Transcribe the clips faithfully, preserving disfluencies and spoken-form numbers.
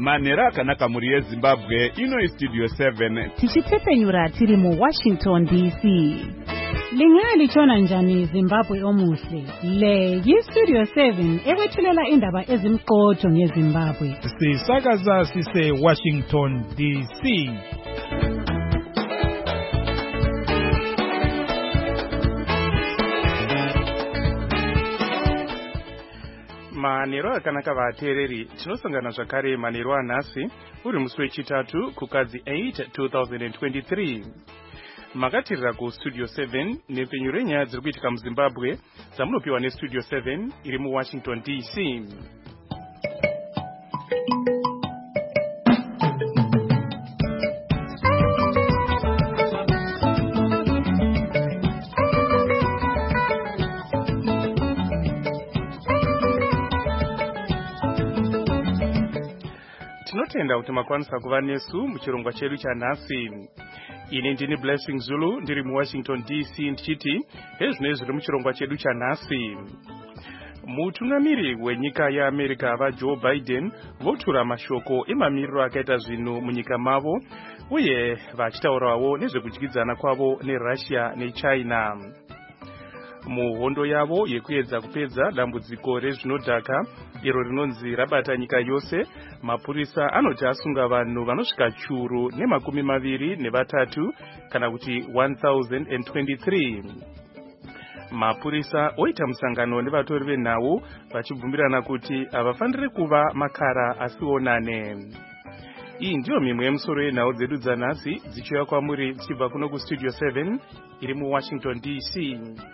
Manera akanaka muri yeZimbabwe ino Studio seven. Tichitepenyura tiri mu Washington D C. Lingali chona njani Zimbabwe omuhle. Le yi Studio seven ewethulela indaba ezimqotho ngeZimbabwe. Sisakaza sise Washington D C. Manero akanaka vateereri tinosangana zvakare manero anhasi uri musi wechitatu kukadzi eight twenty twenty-three. Makatirira kustudio seven nepfenyuro renyaya dziri kuitika muZimbabwe dzamunopiwa nestudio seven iri muWashington D C. Tinotenda kuti makwanisa kuva nesu muchirongwa chedu chanhasi. Ini ndini Blessing Zulu ndiri muWashington D C ndichiti hezvinezvi zviri muchirongwa chedu chanhasi. Mutungamiri wenyika yeAmerica vaJoe Biden votura mashoko emamiriro akaita zvinhu munyika mavo uye vachitaurawo nezvekudyidzana kwavo neRussia neChina. Muhondo yavo yekuedza kupedza dambudziko rezvinodhaka iro rinonzi rabata nyika yose, mapurisa anoti asunga vanhu vanosvika churu nemakumi maviri nevatatu kana kuti one thousand twenty-three. Mapurisa oita musangano nevatori venhau vachibvumirana kuti havafaniri kuva makara asionane. Iyi ndiyo mimwe yemusoro yenhau dzedu dzanhasi dzichiuya kwamuri dzichibva kuno kustudio seven iri muWashington D C.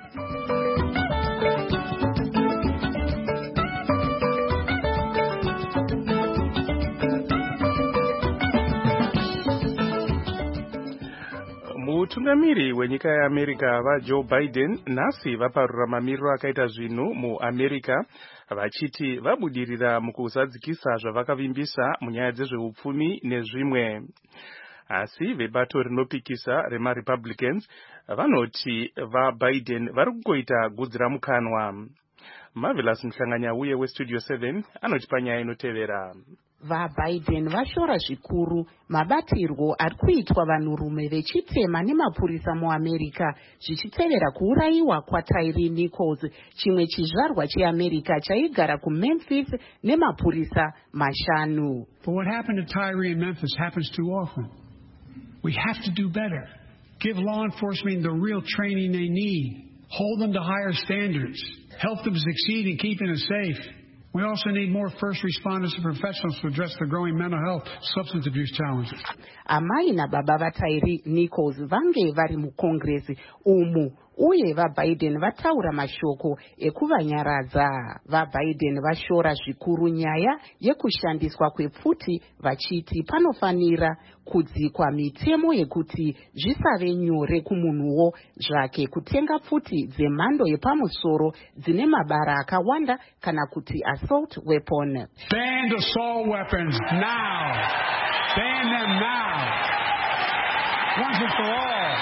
Mutungamiri wenyika yeAmerica vaJoe Biden nhasi vaparura mamiriro akaita zvinhu muAmerica vachiti vabudirira mukuzadzikisa zvavakavimbisa munyaya dzezveupfumi nezvimwe. Asi vebato rinopikisa remaRepublicans vanoti vaBiden vari kungoita gudzi ramukanwa. Marvelous Mhlanganya uye westudio seven anoti panyaya inotevera. VaBiden vashora zvikuru mabatirwo ari kuitwa vanhurume vechitema nemapurisa muAmerica zvichitevera kuurayiwa kwaTyre Nichols, chimwe chizvarwa cheAmerica chaigara kuMemphis nemapurisa mashanu. But what happened to Tyre in Memphis happens too often. We have to do better. Give law enforcement the real training they need. Hold them to higher standards. Help them succeed in keeping us safe. We also need more first responders and professionals to address the growing mental health, substance abuse challenges. Amai nababa vaTyre Nichols vange vari mukongresi umu uye vaBiden vataura mashoko ekuvanyaradza. VaBiden vashora zvikuru nyaya yekushandiswa kwepfuti vachiti panofanira kudzikwa mitemo yekuti zvisave nyore kumunhuwo zvake kutenga pfuti dzemhando yepamusoro dzine mabara akawanda kana kuti assault weapon. Ban assault weapons now. Ban them now. Once and for all.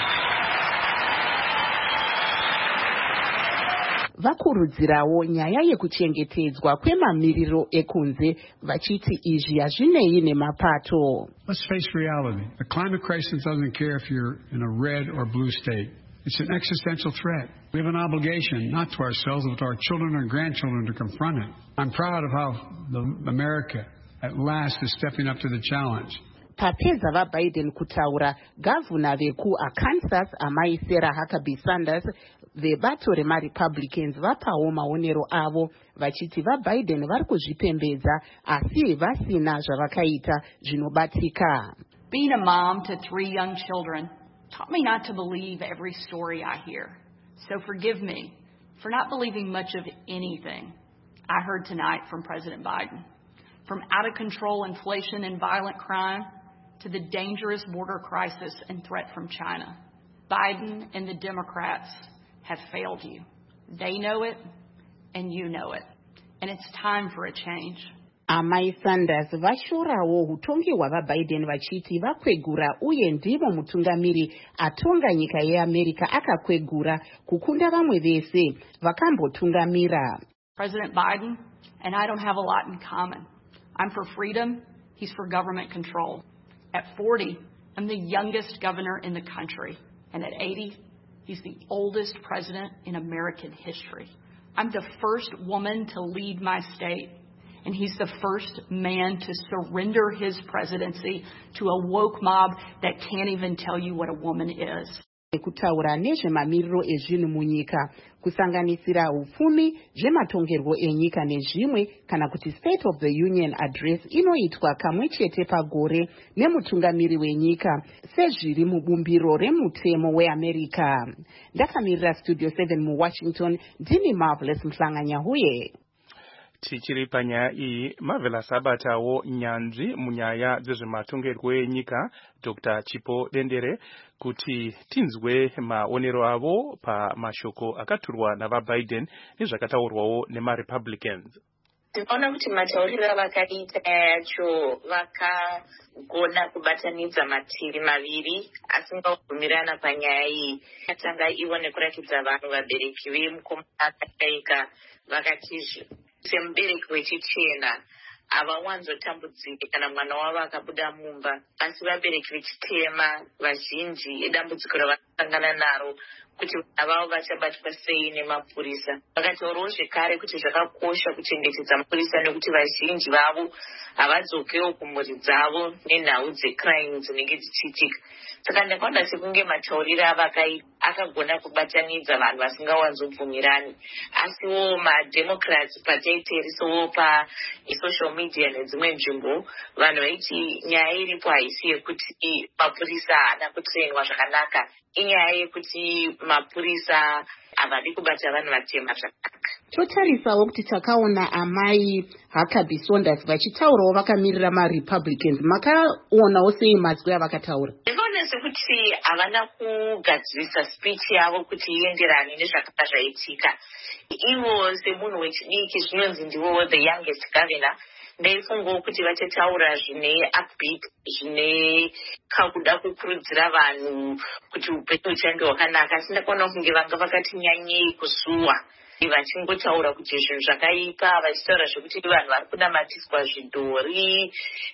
Vakurudzirawo nyaya yekuchengetedzwa kwemamiriro ekunze vachiti izvi hazvinei nemapato. Let's face reality. The climate crisis doesn't care if you're in a red or blue state. It's an existential threat. We have an obligation, not to ourselves, but to our children and grandchildren to confront it. I'm proud of how the America at last is stepping up to the challenge. Papedza vaBiden kutaura, gavhuna vekuArkansas amai Sarah Huckabee Sanders vebato remaRepublicans vapawo maonero avo vachiti vaBiden vari kuzvipembedza asi vasina zvavakaita zvinobatika. Being a mom to three young children taught me not to believe every story I hear. So forgive me for not believing much of anything I heard tonight from President Biden. From out-of-control inflation and violent crime to the dangerous border crisis and threat from China. Biden and the Democrats have failed you. They know it, and you know it. And it's time for a change. Amai Sanders vashorawo hutongi hwavaBiden vachiti vakwegura uye ndivo mutungamiri atonga nyika yeAmerica akakwegura kukunda vamwe vese vakambotungamira. President Biden and I don't have a lot in common. I'm for freedom He's for government control. At forty, I'm the youngest governor in the country. And at eighty, he's the oldest president in American history. I'm the first woman to lead my state. And he's the first man to surrender his presidency to a woke mob that can't even tell you what a woman is. Kutaura nezvemamiriro ezvinhu munyika kusanganisira upfumi, zvematongerwo enyika nezvimwe, kana kuti State of the Union Address inoitwa kamwe chete pagore nemutungamiri wenyika sezviri mubumbiro remutemo weAmerica. Ndakamirira Studio seven muWashington, ndini Marvelous Mhlanganyahuye. Tichiri panyaya iyi, Marvelous abatawo nyanzvi munyaya dzezvematongerwo enyika Doctor Chipo Dendere kuti tinzwe maonero avo pamashoko akaturwa navaBiden nezvakataurwawo nemaRepublicans. Tinoona kuti matauriro avakaita yacho vakagona kubatanidza mativi maviri asingabvumirana panyaya iyi. Katanga ivo nekuratidza vanhu vabereki vemukomana akashaika vakati semubereki wechichena avawanzotambudzike kana mwana wavo akabuda mumba, asi vabereki vechitema vazhinji idambudziko ravasangana naro kuti vana vavo vachabatwa sei nemapurisa. Vakataurawo zvekare kuti zvakakosha kuchengetedza mapurisa nekuti vazhinji vavo havadzokewo kumhuri dzavo nenhau dzecrime dzinenge dzichiitika. Saka ndakaona sekunge matauriro avakaita akagona kubatanidza vanhu vasingawanzobvumirani. Asiwo mademocrats pataiteerisowo pasocial media nedzimwe nzvimbo vanhu vaiti nyaya iripo haisi yekuti mapurisa haana kutrainwa zvakanaka, inyaya yekuti mapurisa havadi kubata vanhu vatema zvakanaka. Totarisawo kuti takaona amai Huckabee Sanders vachitaurawo vakamirira maRepublicans. Makaonawo sei mazwi avakataura? Ndinoona sekuti havana kugadzirisa speech yavo kuti ienderane nezvakanga zvaitika. Ivo semunhu wechidiki zvinonzi ndivo the youngest governor. Ndaifungawo kuti vachataura zvine upbeat, zvine kakuda kukurudzira vanhu kuti upenyu huchange hwakanaka. Asi ndakaona kunge vanga vakati nyanyei kusuwa vachingotaura kuti zvinhu zvakaipa, vachitaura zvekuti vanhu vari kunamatiswa zvidhori,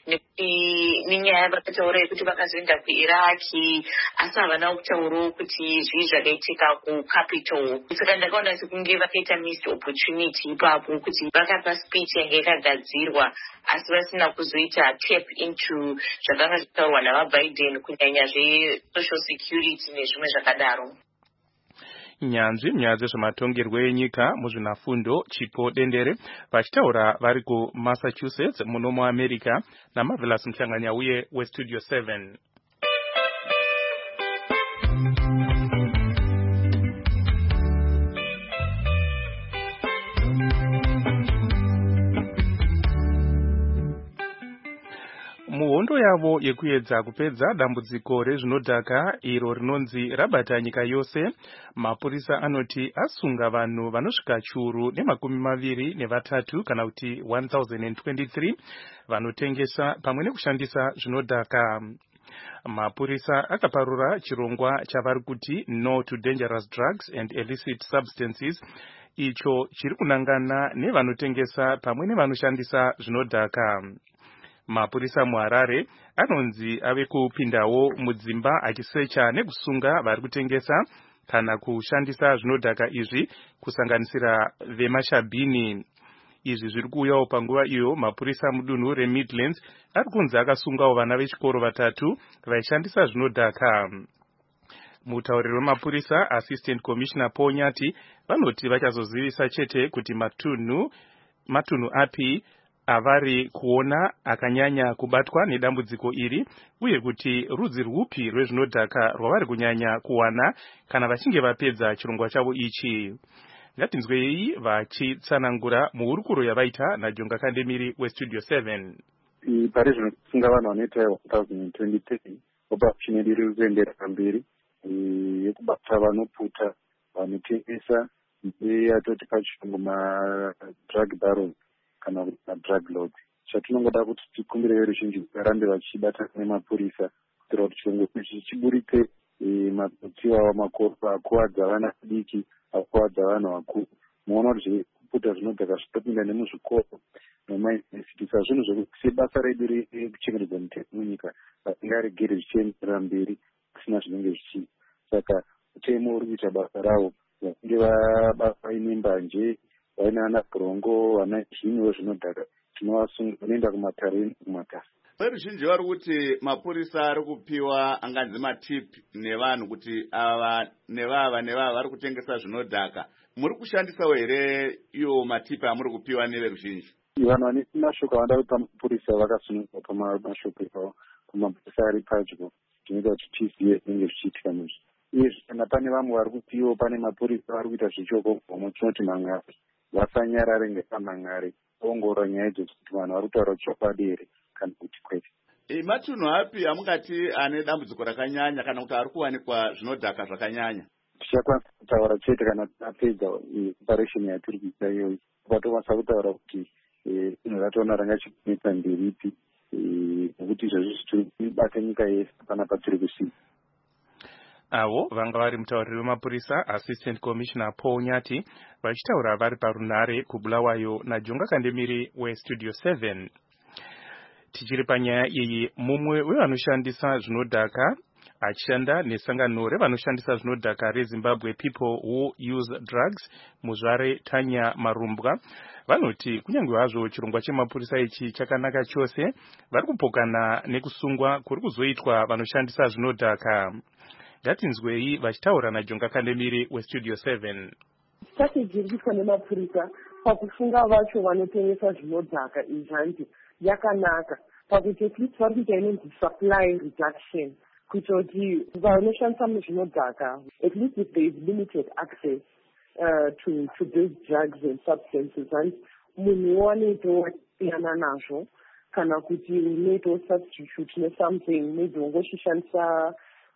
nekuti nenyaya vakataura yekuti vakazoenda kuIraki, asi havana kutaurawo kuti zvii zvakaitika kuCapitol. Saka ndakaona sekunge vakaita missed opportunity ipapo kuti vakapa speech yange yakagadzirwa asi vasina kuzoita tap into zvakanga zvitaurwa navaBiden kunyanya zvesocial security nezvimwe zvakadaro. Nyanzvi munyaya dzezvematongerwo enyika muzvinafundo Chipo Dendere vachitaura vari kuMassachusetts muno muAmerica naMarvelous Mhlanganyahuye weStudio seven. Muhondo yavo yekuedza kupedza dambudziko rezvinodhaka iro rinonzi rabata nyika yose, mapurisa anoti asunga vanhu vanosvika chiuru nemakumi maviri nevatatu kana kuti one thousand twenty-three vanotengesa pamwe nekushandisa zvinodhaka. Mapurisa akaparura chirongwa chavari kuti No to Dangerous Drugs and Illicit Substances, icho chiri kunangana nevanotengesa pamwe nevanoshandisa zvinodhaka. Mapurisa muHarare anonzi ave kupindawo mudzimba achisecha nekusunga vari kutengesa kana kushandisa zvinodhaka izvi kusanganisira vemashabhini. Izvi zviri kuuyawo panguva iyo mapurisa mudunhu reMidlands ari kunzi akasungawo vana vechikoro vatatu vaishandisa zvinodhaka. Mutauriro wemapurisa Assistant Commissioner Paul Nyati vanoti vachazozivisa chete kuti matunhu matunhu api avari kuona akanyanya kubatwa nedambudziko iri uye kuti rudzi rwupi rwezvinodhaka rwavari kunyanya kuwana kana vachinge vapedza chirongwa chavo ichi. Ngatinzwei vachitsanangura muhurukuro yavaita naJonga Kandemiri weStudio seven. Pari zvinosunga vanhu vanoita one thousand twenty-three opportunity iri kuendera mberi yekubata vanoputa vanotengesa yatoti pachirungu madrug barons kana kuti madrug lords. Chatinongoda kuti tikumbire veruzhinji varambe vachibata nemapurisa kuitira kuti chirongwa ichi chiburike mapotiwa wamakorpa akuwadza vana vadiki akuwadza vanhu vakuru. Muona kuti kuputa zvinodhaka zvitopinda nemuzvikoro nemayunivhesiti sazvinhu zvekuti sebasa redu rekuchengetedza miti munyika vasingaregeri zvichienderera mberi kusina zvinenge zvichi saka utemo uri kuita basa rawo vasinge vaine mbanje vaine vana bhurongo vana zvinyiwo zvinodhaka tinovasunga vanoenda kumatare kumatare. Veruzhinji vari kuti mapurisa ari kupiwa anganzi matipi nevanhu kuti ava nevava nevava vari kutengesa zvinodhaka. Muri kushandisawo here iyo matipi amuri kupiwa neveruzhinji? Vanhu vane mashoko avanda kupa mapurisa vakasununguka pamashoko ivavo kumapurisa ari padyo zvinoita kuti tizive zvinenge zvichiitika muzvi. Uyezve kana pane vamwe vari kupiwa pane mapurisa vari kuita zvichoko gomwe tinoti mang'are vasanyarare ngepamang'are ongorora nyaya idzodzo kuti vanhu vari kutaura chokwadi here kana kuti kwete. Matunhu api amungati ane dambudziko rakanyanya kana kuti ari kuwanikwa zvinodhaka zvakanyanya? Tichakwanisa kutaura chete kana tapedza operation yatiri kuita iyoyi patokwanisa kutaura kuti zvinhu ratoona ranga chikunetsa nderipi nekuti izvozvo zviribata nyika yese panapa tiri kusina. Avo vanga vari mutauriri wemapurisa Assistant Commissioner Paul Nyati vachitaura vari parunare kuBulawayo naJonga Kandemiri weStudio seven. Tichiri panyaya iyi, mumwe wevanoshandisa zvinodhaka achishanda nesangano revanoshandisa zvinodhaka reZimbabwe People Who Use Drugs, Muzvare Tanya Marumbwa, vanoti kunyange hazvo chirongwa chemapurisa ichi chakanaka chose, vari kupokana nekusungwa kuri kuzoitwa vanoshandisa zvinodhaka. Ngatinzwei vachitaura naJonga Kandemiri weStudio seven. Strategy iri kuitwa nemapurisa pakusunga vacho vanotengesa zvinodhaka izvanzi yakanaka pakuti at least vari kuita inonzi supply reduction kuita kuti vanoshandisa zvinodhaka at least if there is limited access uh, to, to these drugs and substances and munhu wanoitawo siyana nazvo kana kuti unoitawo substitute nesomething maybe ungoshishandisa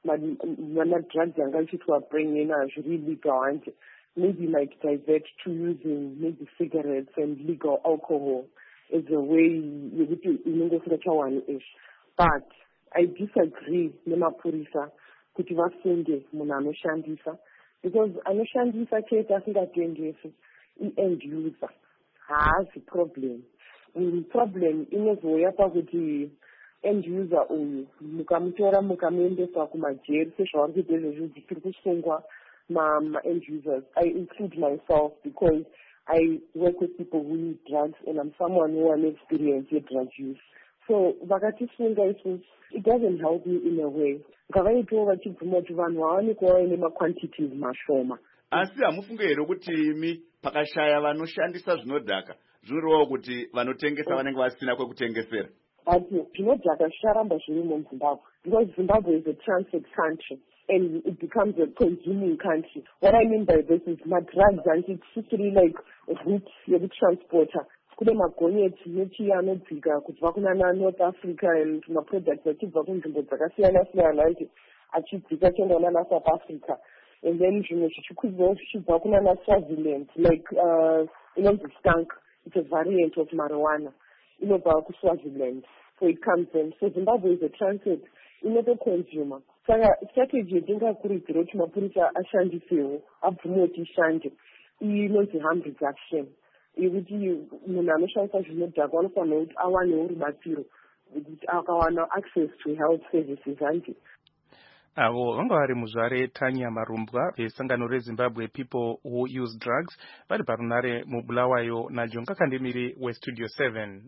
mana-drugs anga ichitwa bring in hazviri legal and maybe might divert to using maybe cigarettes and legal alcohol as a way yokuti inongofika chawani-ish. But I disagree nemapurisa kuti vasunge munhu anoshandisa because anoshandisa chete asingatengesi i-end user haazi problem. Problem inozouya pakuti end user uyu mukamutora mukamuendesa kumajeri sezvavari kuita izvozvo tiri kusungwa ma-end users. I include myself because I work with people who use drugs and I'm someone who has experience with drug use. So vakatisunga isusu, it doesn't help me in a way. Ngavaitawo vachibvuma kuti vanhu vawanikwa vaine maquantities mashoma. Asi hamufunge here kuti imi pakashaya vanoshandisa zvinodhaka zvinorevawo kuti vanotengesa vanenge vasina kwekutengesera? Ati zvinodhaka zvicharamba zvirimo muZimbabwe because Zimbabwe is a transit country and it becomes a consuming country. What I mean by this is my drugs and it's simply like routes yekutransporter. Kune magonyeti nechiya anodzika kubva kunana North Africa and maproducts achibva kunzvimbo dzakasiyana siyana anti achidzika achienda kunana South Africa and then zvimwe zvichikwidzawo zvichibva kunana Swaziland like uh, inonzi skunk, it's a variant of marijuana inobva kuSwaziland, so it comes in. So Zimbabwe is a transit inotoconsumer. Saka strategy yetingakurudzira kuti mapurisa ashandisewo abvume kuti ishande iyi inonzi harm reduction yekuti munhu anoshandisa zvinodhaka anofanira kuti awanewo rubatsiro kuti akawana access to health services anti. Avo vanga vari Muzvare Tanya Marumbwa vesangano reZimbabwe People Who Use Drugs vari parunare muBulawayo naJonga Kandemiri weStudio seven.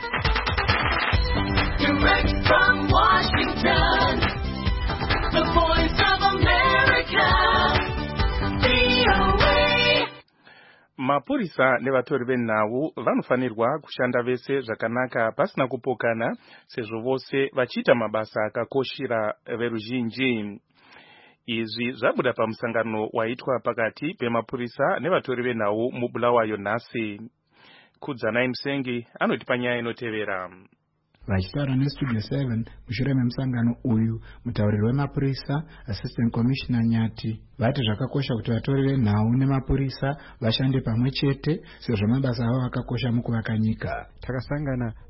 Direct from Washington, the voice of America, V O A. Mapurisa nevatori venhau vanofanirwa kushanda vese zvakanaka pasina kupokana sezvo vose vachiita mabasa akakoshera veruzhinji. Izvi zvabuda pamusangano waitwa pakati pemapurisa nevatori venhau muBulawayo nhasi. Kudzanai Musengi anoti panyaya inotevera. Vachitaura neStudio seven mushure memusangano uyu, mutauriri wemapurisa Assistant Commissioner Nyati vati zvakakosha kuti vatori venhau nemapurisa vashande pamwe chete sezvo mabasa avo akakosha mukuvaka nyika. Takasangana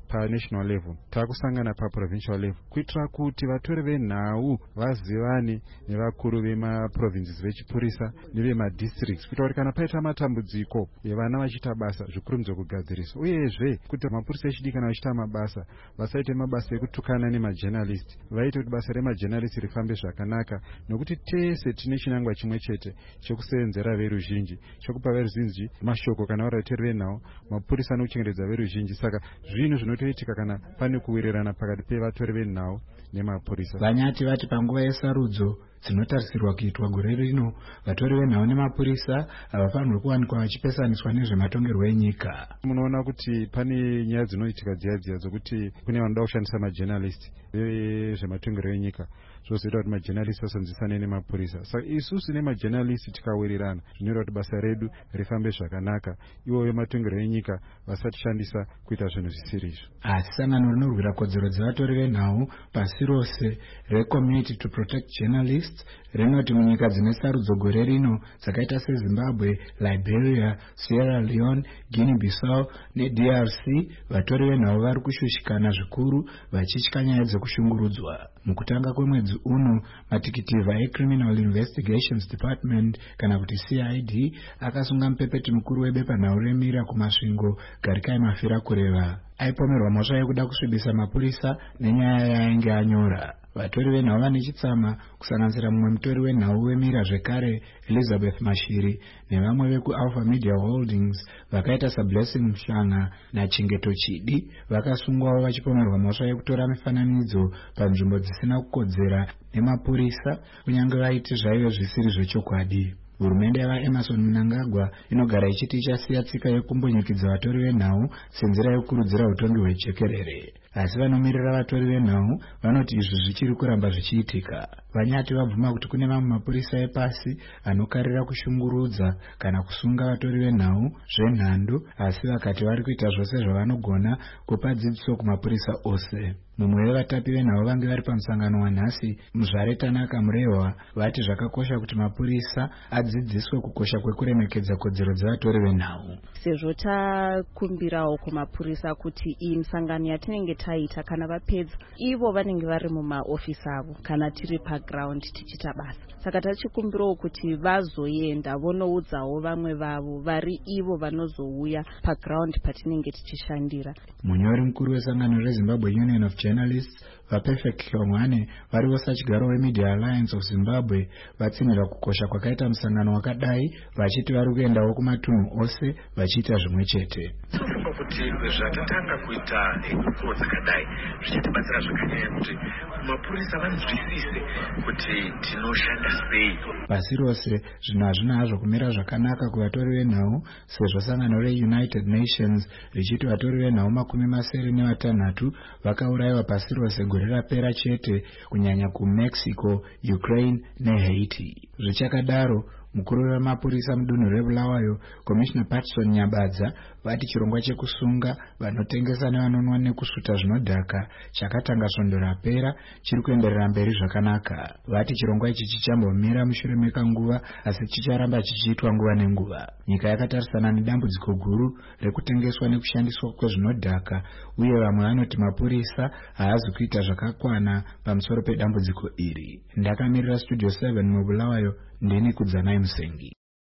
panational level, takusangana paprovincial level, kuitira kuti vatori venhau vazivane nevakuru vemaprovinces vechipurisa nevemadistricts, kuitira kuti kana paita matambudziko evana vachiita basa zvikurumidza kugadzirisa, uyezve kuti mapurisa echidiki kana vachiita mabasa vasaite mabasa ekutukana nemajournalist, vaite kuti basa remajournalist rifambe zvakanaka, nokuti tese tine chinangwa chimwe chete chekusevenzera veruzhinji, chekupa veruzhinji mashoko kana vari vatori venhau, mapurisa anokuchengetedza veruzhinji. Saka zvinhu zvinotoitika kana pane kuwirirana pakati pevatori venhau nemapurisa. Vanyati vati panguva yesarudzo dzinotarisirwa kuitwa gore rino, vatori venhau nemapurisa havafanirwi kuwanikwa vachipesaniswa nezvematongerwo enyika. Munoona kuti pane nyaya dzinoitika dziya dziya dzokuti kune vanoda kushandisa majournalist vezvematongerwo enyika, zvozoita kuti majournalist vasonzwisane nemapurisa. Saka isusu nemajournalist tikawirirana zvinoita kuti basa redu rifambe zvakanaka, ivo vematongerwo enyika vasatishandisa kuita zvinhu zvisirizvo. Asi sangano rinorwira kodzero dzevatori venhau pasi rose reCommunity to Protect Journalists rinoti munyika dzine sarudzo gore rino dzakaita seZimbabwe, Liberia, Sierra Leone, Guinea-Bissau neD R C, vatori venhau vari kushushikana zvikuru vachitya nyaya dzekushungurudzwa. Mukutanga kwemwedzi uno, matikitivha eCriminal Investigations Department kana kuti C I D akasunga mupepeti mukuru webepanhau remira kumasvingo Garikai Mafira kureva. Aipomerwa mhosva yekuda kusvibisa mapurisa nenyaya yainge anyora. Vatori venhau vane chitsama kusanganisira mumwe mutori wenhau wemira zvekare Elizabeth Mashiri nevamwe vekuAlpha Media Holdings vakaita saBlessing Mshanga naChingeto Chidi vakasungwawo vachipomerwa mhosva yekutora mifananidzo panzvimbo dzisina kukodzera nemapurisa kunyange vaiti zvaive zvisiri zvechokwadi. Hurumende yava Emerson Mnangagwa inogara ichiti ichasiya tsika yekumbonyikidza vatori venhau senzira yekukurudzira utongi hwejekerere. Asi vanomirira vatori venhau vanoti izvi zvichiri kuramba zvichiitika. Vanyati vabvuma kuti kune mamwe mapurisa epasi anokarira kushungurudza kana kusunga vatori venhau zvenhando, asi vakati vari kuita zvose zvavanogona kupa dzidziso kumapurisa ose. Mumwe wevatapi venhau vange vari pamusangano wanhasi, Muzvare Tanaka Murehwa, vati zvakakosha kuti mapurisa adzidziswe kukosha kwekuremekedza kodzero dzevatori venhau. Sezvo takumbirawo kumapurisa kuti iyi misangano yatinenge taita kana vapedza ivo vanenge vari mumaofisi avo kana tiri paground tichita basa. Saka tachikumbirawo kuti vazoenda vonoudzawo vamwe vavo vari ivo vanozouya paground patinenge tichishandira. Munyori mukuru wesangano reZimbabwe Union of Journalists vaPerfect Hlongwane variwo sachigaro weMedia Alliance of Zimbabwe vatsinira kukosha kwakaita musangano wakadai, vachiti vari kuendawo kumatunhu ose vachiita zvimwe chete. Tinofunga kuti zvatatanga kuita nguva dzakadai zvichitibatsira zvakanyanya kuti mapurisa vanzwisise kuti tinoshanda sei. Pasi rose zvinhu hazvina hazvo kumira zvakanaka kuvatori venhau, sezvo sangano reUnited Nations richiti vatori venhau makumi masere nevatanhatu vakaurayiwa pasi rose gore rapera chete, kunyanya kuMexico, Ukraine neHaiti. Zvichakadaro, mukuru wemapurisa mudunhu reBulawayo, Commissioner Patson Nyabadza, vati chirongwa chekusunga vanotengesa nevanonwa nekusvuta zvinodhaka chakatanga svondo rapera chiri kuenderera mberi zvakanaka. Vati chirongwa ichi chichambomira mushure mekanguva asi chicharamba chichiitwa nguva nenguva. Nyika yakatarisana nedambudziko guru rekutengeswa nekushandiswa kwezvinodhaka, uye vamwe vanoti mapurisa haazi kuita zvakakwana pamusoro pedambudziko iri. Ndakamirira Studio seven muBulawayo, ndini Kudzanai Musengi.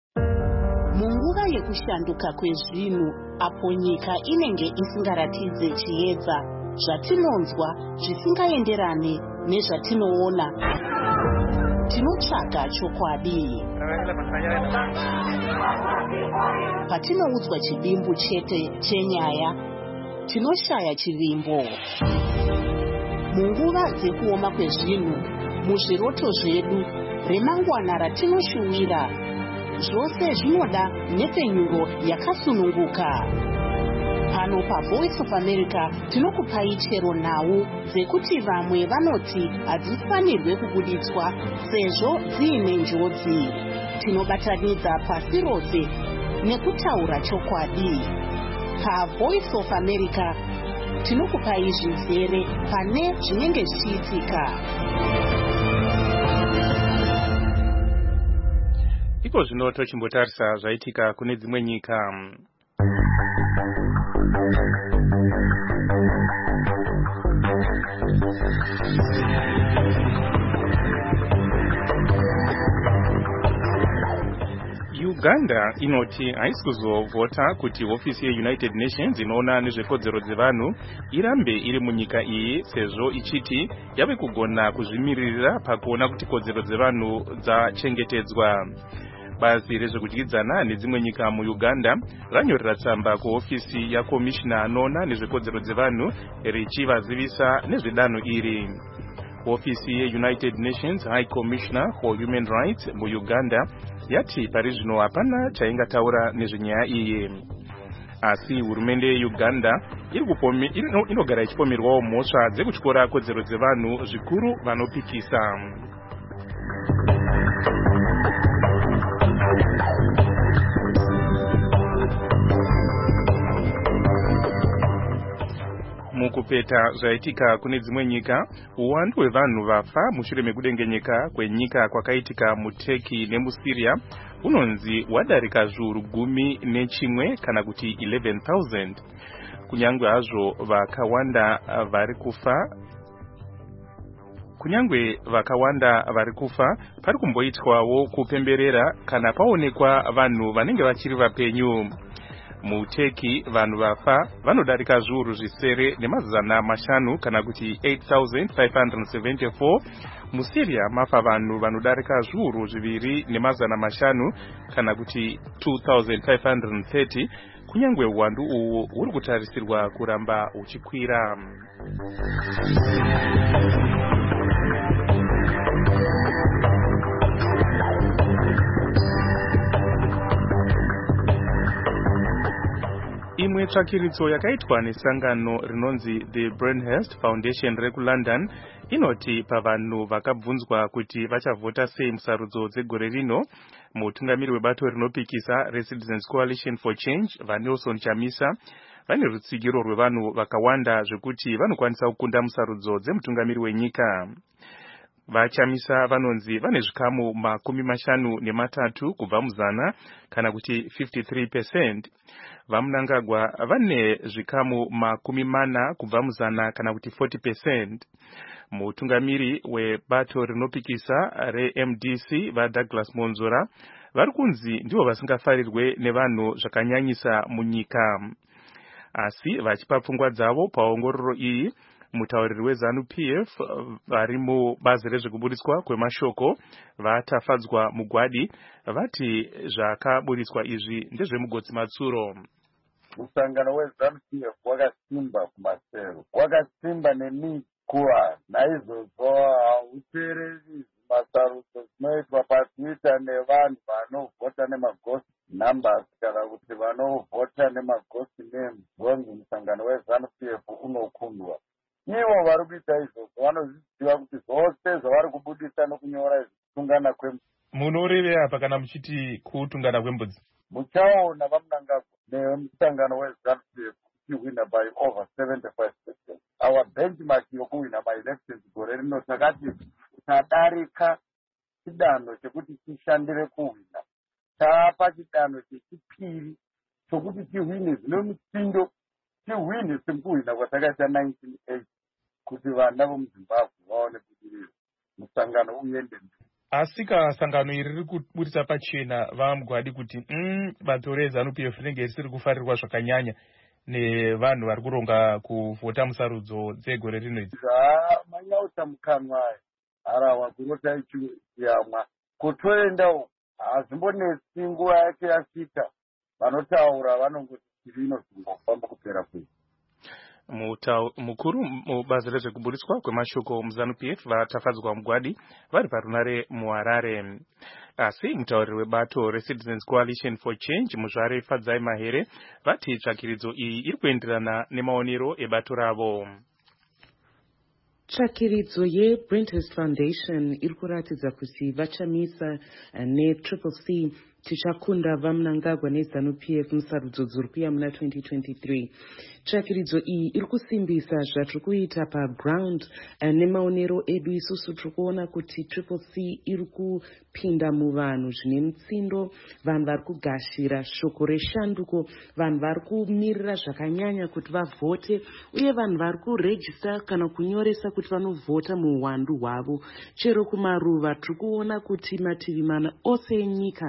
Munguva yekushanduka kwezvinhu, apo nyika inenge isingaratidze chiedza, zvatinonzwa zvisingaenderane nezvatinoona, tinotsvaga chokwadi. Patinoudzwa chivimbo chete chenyaya, tinoshaya chivimbo. Munguva dzekuoma kwezvinhu, muzviroto zvedu, remangwana ratinoshuwira, zvose zvinoda nhepfenyuro yakasununguka. Pano paVoice of America tinokupai chero nhau dzekuti vamwe vanoti hadzifanirwe kubuditswa sezvo dziine njodzi. Tinobatanidza pasi rose nekutaura chokwadi. PaVoice of America tinokupai zvizere pane zvinenge zvichiitika. Iko zvino tochimbotarisa zvaitika kune dzimwe nyika. Uganda inoti haisi kuzovhota kuti hofisi yeUnited Nations inoona nezvekodzero dzevanhu irambe iri munyika iyi sezvo ichiti yave kugona kuzvimiririra pakuona kuti kodzero dzevanhu dzachengetedzwa. Bazi rezvekudyidzana nedzimwe nyika muUganda ranyorera tsamba kuhofisi yakomishina anoona nezvekodzero dzevanhu richivazivisa nezvedanho iri. Hofisi yeUnited Nations High Commissioner for Human Rights muUganda yati pari zvino hapana chaingataura nezvenyaya iyi. Asi hurumende yeUganda inogara ichipomerwawo mhosva dzekutyora kodzero dzevanhu zvikuru vanopikisa. Mukupeta zvaitika kune dzimwe nyika, uwandu hwevanhu vafa mushure mekudengenyeka kwenyika kwakaitika muTurkey nemuSyria unonzi wadarika zviuru gumi nechimwe kana kuti eleven thousand. Kunyangwe hazvo vakawanda vari kufa Kunyangwe vakawanda vari kufa, pari kumboitwawo kupemberera kana paonekwa vanhu vanenge vachiri vapenyu. MuTurkey vanhu vafa vanodarika zviuru zvisere nemazana mashanu kana kuti eight thousand five hundred seventy-four. MuSyria mafa vanhu vanodarika zviuru zviviri nemazana mashanu kana kuti two thousand five hundred thirty. Kunyangwe uwandu uhu huri kutarisirwa kuramba uchikwira. Imwe tsvakiritso yakaitwa nesangano rinonzi The Brainhurst Foundation rekuLondon inoti pavanhu vakabvunzwa kuti vachavhota sei musarudzo dzegore rino, mutungamiri webato rinopikisa reCitizens Coalition for Change vaNelson Chamisa vane rutsigiro rwevanhu vakawanda zvekuti vanokwanisa kukunda musarudzo dzemutungamiri wenyika. VaChamisa vanonzi vane zvikamu makumi mashanu nematatu kubva muzana kana kuti fifty-three percent. VaMnangagwa vane zvikamu makumi mana kubva muzana kana kuti forty percent. Mutungamiri webato rinopikisa reM D C vaDouglas Monzora vari kunzi ndivo vasingafarirwe nevanhu zvakanyanyisa munyika. Asi vachipa pfungwa dzavo paongororo iyi, mutauriri weZanu P F vari mubazi rezvekuburitswa kwemashoko vatafadzwa mugwadi vati zvakaburitswa izvi ndezvemugotsi matsuro. Musangano weZanu P F wakasimba kumasero, wakasimba nemikuwa, naizvozvo hauteereri masarudzo dzinoitwa patwitter nevanhu vanovhota nemaghost numbers kana kuti vanovhota nemaghost names. Ngonzi musangano weZanu P F unokundwa. Ivo vari kuita izvozvo vanozviziva kuti zvose zvavari kubudisa nokunyora izvi kutungana kwembudzi. Munorevera apa kana muchiti kutungana kwembudzi? Muchaona vaMnangagwa nemusangano weZanu P F tichihwina by over seventy-five percent. Our benchmark yokuhwina maelections gore rino takati tadarika chidanho chekuti tishandire kuhwina. Tapa chidanho chechipiri chokuti tihwine zvine mutsindo, tihwine sekuhwina kwatakaita nineteen eighty kuti vana vomuZimbabwe vaone kudirira. Musangano uende. Asi kana sangano iri riri kuburisa pachena vamugwadi kuti mm, bato reZanu P F rinenge risiri kufarirwa zvakanyanya nevanhu vari kuronga kuvhota musarudzo dzegore rino idzi. Manyauta mukanwa harawa kurota ichiyamwa kutoendawo hazimbonetsi nguva yake yasvika, vanotaura vanongoti rino zvimbofamba kupera kwezi. Mukuru mubazi rezvekuburitswa kwemashoko muZanu P F vatafadzwa mugwadi vari parunare muHarare. Asi mutauriri webato reCitizens Coalition for Change muzvare Fadzai Mahere vati tsvakiridzo iyi iri kuenderana nemaonero ebato ravo. Tsvakiridzo yeBrainhurst Foundation iri kuratidza kuti vaChamisa neTriple C tichakunda vaMnangagwa neZanu P F musarudzo dziri kuuya muna twenty twenty-three. Tsvakiridzo iyi iri kusimbisa zvatiri kuita paground nemaonero edu isusu tiri kuona kuti Triple C iri kupinda muvanhu zvine mutsindo, vanhu vari kugashira shoko reshanduko, vanhu vari kumirira zvakanyanya kuti vavhote, uye vanhu vari kurejista kana kunyoresa kuti vanovhota muhwandu hwavo. Chero kumaruva tiri kuona kuti mativi mana ose enyika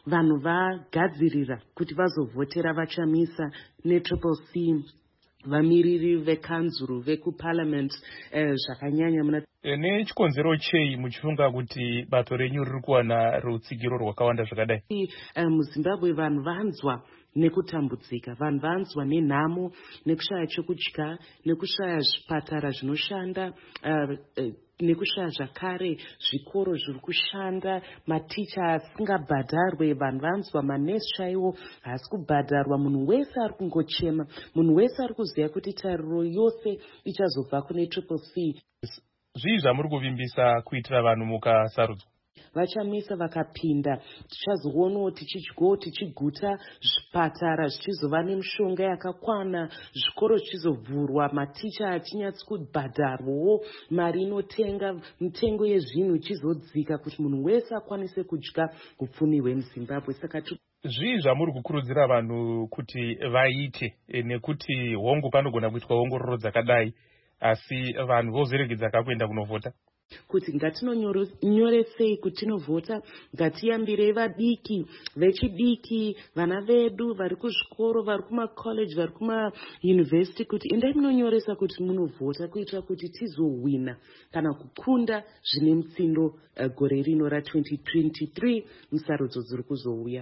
vanhu vagadzirira kuti vazovhotera vachamisa netriple c vamiriri vekanzuru vekuparliament eh, zvakanyanya muna nechikonzero chei muchifunga kuti bato renyu riri kuwana rutsigiro rwakawanda zvakadai? muzimbabwe vanhu vanzwa nekutambudzika, vanhu vanzwa nenhamo, nekushaya chokudya, nekushaya zvipatara zvinoshanda, uh, uh, nekushaya zvakare zvikoro zviri kushanda, maticha asingabhadharwe, vanhu vanzwa manesi chaiwo haasi kubhadharwa, munhu wese ari kungochema, munhu wese ari kuziva kuti tariro yose ichazobva kune triple c. Zvii zvamuri kuvimbisa kuitira vanhu mukasarudzwa? Vachamisa vakapinda, tichazoonawo tichidyawo tichiguta, zvipatara zvichizova nemishonga yakakwana, zvikoro zvichizovhurwa, maticha achinyatsi kubhadharwawo, mari inotenga, mitengo yezvinhu ichizodzika kuti munhu wese akwanise kudya upfumi hwemuzimbabwe. Saka zvii zvamuri kukurudzira vanhu kuti vaite, nekuti hongu panogona kuitwa ongororo dzakadai asi vanhu vozeregedza kakuenda kunovhota? Kuti ngatinonyoresei kuti tinovhota, ngatiyambirei vadiki vechidiki, vana vedu vari kuzvikoro, vari kumacollege, vari kumayunivhesiti, kuti endai munonyoresa kuti munovhota kuitira kuti tizohwina kana kukunda zvine mutsindo uh, gore rino ra-twenty twenty-three musarudzo dziri kuzouya.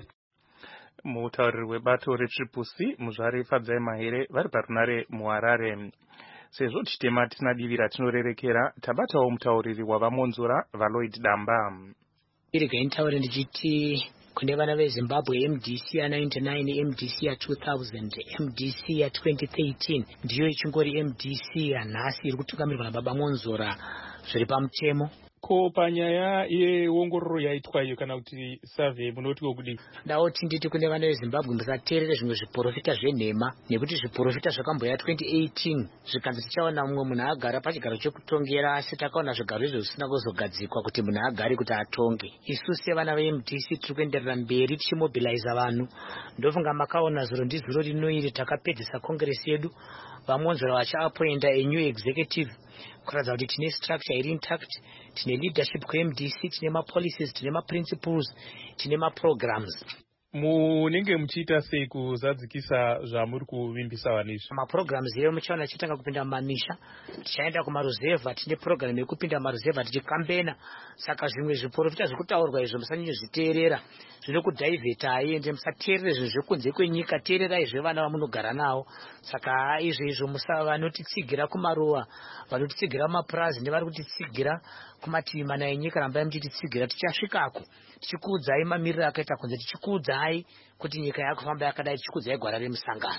Mutauriri webato retriple c muzvari Fadzai Mahere vari parunare muHarare. Sezvo tichitema tisina divira tinorerekera, tabatawo mutauriri wavamonzora vaLloyd Damba. Irega intaure ndichiti kune vana veZimbabwe M D C ya ninety-nine, M D C ya two thousand, M D C ya twenty thirteen ndiyo ichingori M D C yanhasi iri kutungamirirwa nababa Monzora zviri pamutemo. Ko panyaya yeongororo yaitwa iyo kana kuti survey munoti kudii? Ndauti nditi kune vana veZimbabwe musateerere zvimwe zviprofita zvenhema, nekuti zviprofita zvakamboya twenty eighteen zvikanzi tichaona mumwe munhu agara pachigaro chekutongera, asi takaona zvigaro izvo zvisina kuzogadzikwa kuti munhu agare kuti atonge. Isu sevana ve-M D C tiri kuenderera mberi tichimobiliza vanhu. Ndofunga makaona zuro ndizuro rino iri takapedzisa kongresi yedu, vamonzora vachaappointa a new executive kuratidza kuti tine structure iri intact, tine leadership kwe-M D C, tine ma-policies, tine ma-principles, tine ma-programs. Munenge muchiita sei kuzadzikisa zvamuri kuvimbisa vanizvi? Ma-programs iye muchaona achitanga kupinda mumamisha, tichaenda kumaruzevha, tine program yekupinda maruzevha tichikambena. Saka zvimwe zviprofita zvekutaurwa izvo musanyanyozviteerera, zvinokudhaivhetai, ende musateerere zvinhu zvekunze kwenyika, teererai zvevana vamunogara nawo. Saka izvo musa vanotitsigira kumaruwa, vanotitsigira kumapurazi nevari kutitsigira kumativi mana enyika, rambai muchititsigira, tichasvikako tichikuudzai mamiriro akaita kunze, tichikuudzai kuti nyika yakufamba yakadai, tichikuudzai gwara remusangano.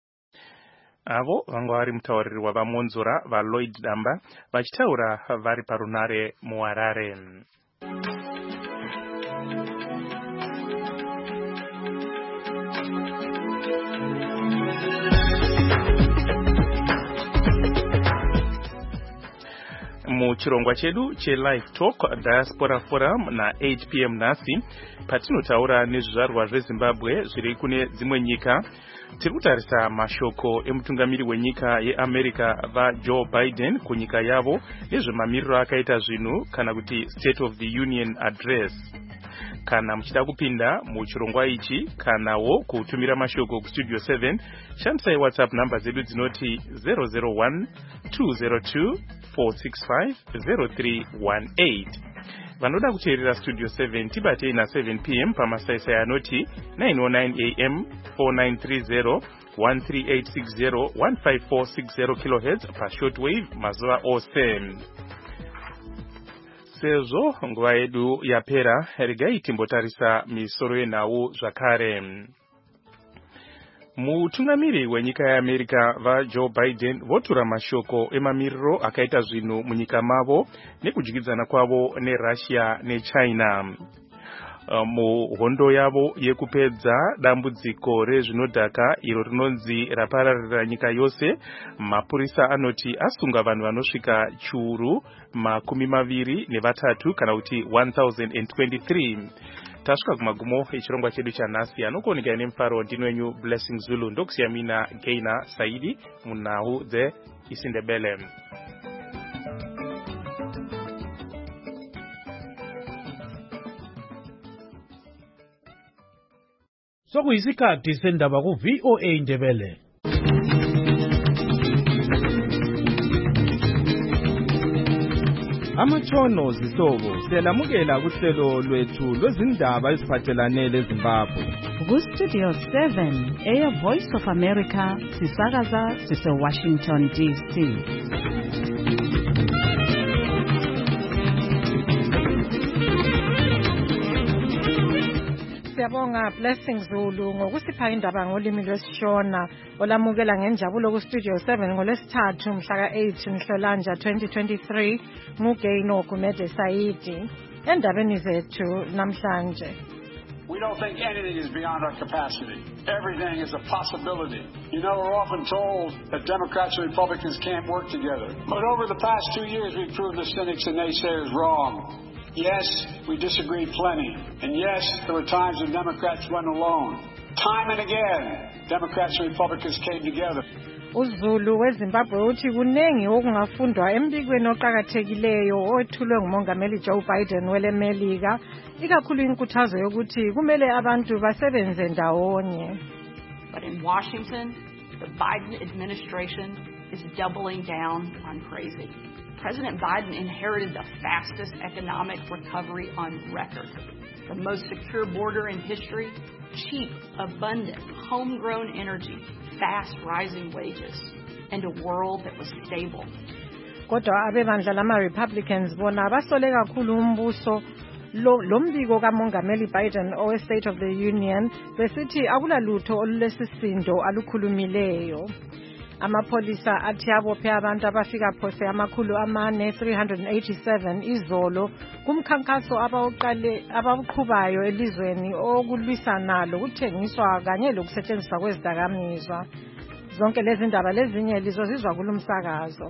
Avo vanga vari mutauriri wavamonzora vaLloyd Damba vachitaura vari parunare muHarare. Muchirongwa chedu che-Live Talk Diaspora Forum na eight p m nhasi, patinotaura nezvizvarwa zveZimbabwe zviri kune dzimwe nyika, tiri kutarisa mashoko emutungamiri wenyika yeAmerica vaJoe Biden kunyika yavo nezvemamiriro akaita zvinhu kana kuti State of the Union Address. Kana muchida kupinda muchirongwa ichi kanawo kutumira mashoko kustudio seven, shandisai WhatsApp namba zedu dzinoti zero zero one two zero two four six five zero three one eight. Vanoda kuteerera studio seven tibatei na seven p m pamasaisai anoti nine oh nine a m four nine three zero one three eight six zero one five four six zero kilohertz pashortwave mazuva ose. Sezvo nguva yedu yapera, regai timbotarisa misoro yenhau zvakare. Mutungamiri wenyika yeAmerica vaJoe Biden votura mashoko emamiriro akaita zvinhu munyika mavo nekudyidzana kwavo neRussia neChina. Muhondo yavo yekupedza dambudziko rezvinodhaka iro rinonzi rapararira nyika yose, mapurisa anoti asunga vanhu vanosvika chiuru makumi maviri nevatatu kana kuti one thousand twenty-three. Tasvika kumagumo echirongwa chedu chanhasi, anokuonekera nemufaro ndino wenyu Blessing Zulu, ndokusiya mina Gaina Saidi munhau dzeIsindebele. Sokuyisikhathi sendaba ku V O A Ndebele. Amatshono zihlobo siyalamukela kuhlelo lwethu lwezindaba eziphathelane leZimbabwe. Ku Studio seven, Air Voice of America, sisakaza sise Washington D C. Siyabonga Blessing Zulu ngokusipha indaba ngolimi lwesishona olamukela ngenjabulo ku Studio seven ngolesithathu mhla ka eight Nhlolanja twenty twenty-three nguGaino Gumede Saidi endabeni zethu namhlanje. We don't think anything is beyond our capacity. Everything is a possibility. You know, we're often told that Democrats and Republicans can't work together. But over the past two years, we've proven the cynics and naysayers wrong. Yes, we disagreed plenty. And yes, there were times when Democrats went alone. Time and again, Democrats and Republicans came together. uZulu weZimbabwe uthi kunengi okungafundwa embikweni oqhakathekileyo owethulwe ngumongameli Joe Biden welemelika ikakhulu inkuthazo yokuthi kumele abantu basebenze ndawonye. But in Washington, the Biden administration is doubling down on crazy. President Biden inherited the fastest economic recovery on record, the most secure border in history, cheap, abundant, homegrown energy, fast rising wages, and a world that was stable. Kodwa abebandla lama Republicans bona basole kakhulu umbuso lo mbiko kamongameli Biden owe State of the Union besithi akulalutho olulesisindo alukhulumileyo. Amapolisa athi abophe abantu abafika phose amakhulu amane three hundred eighty-seven izolo kumkhankaso abawuqale abawuqhubayo elizweni okulwisana lokuthengiswa kanye lokusetshenziswa kwezidakamizwa. Zonke lezi ndaba lezinye lizozizwa kulumsakazo.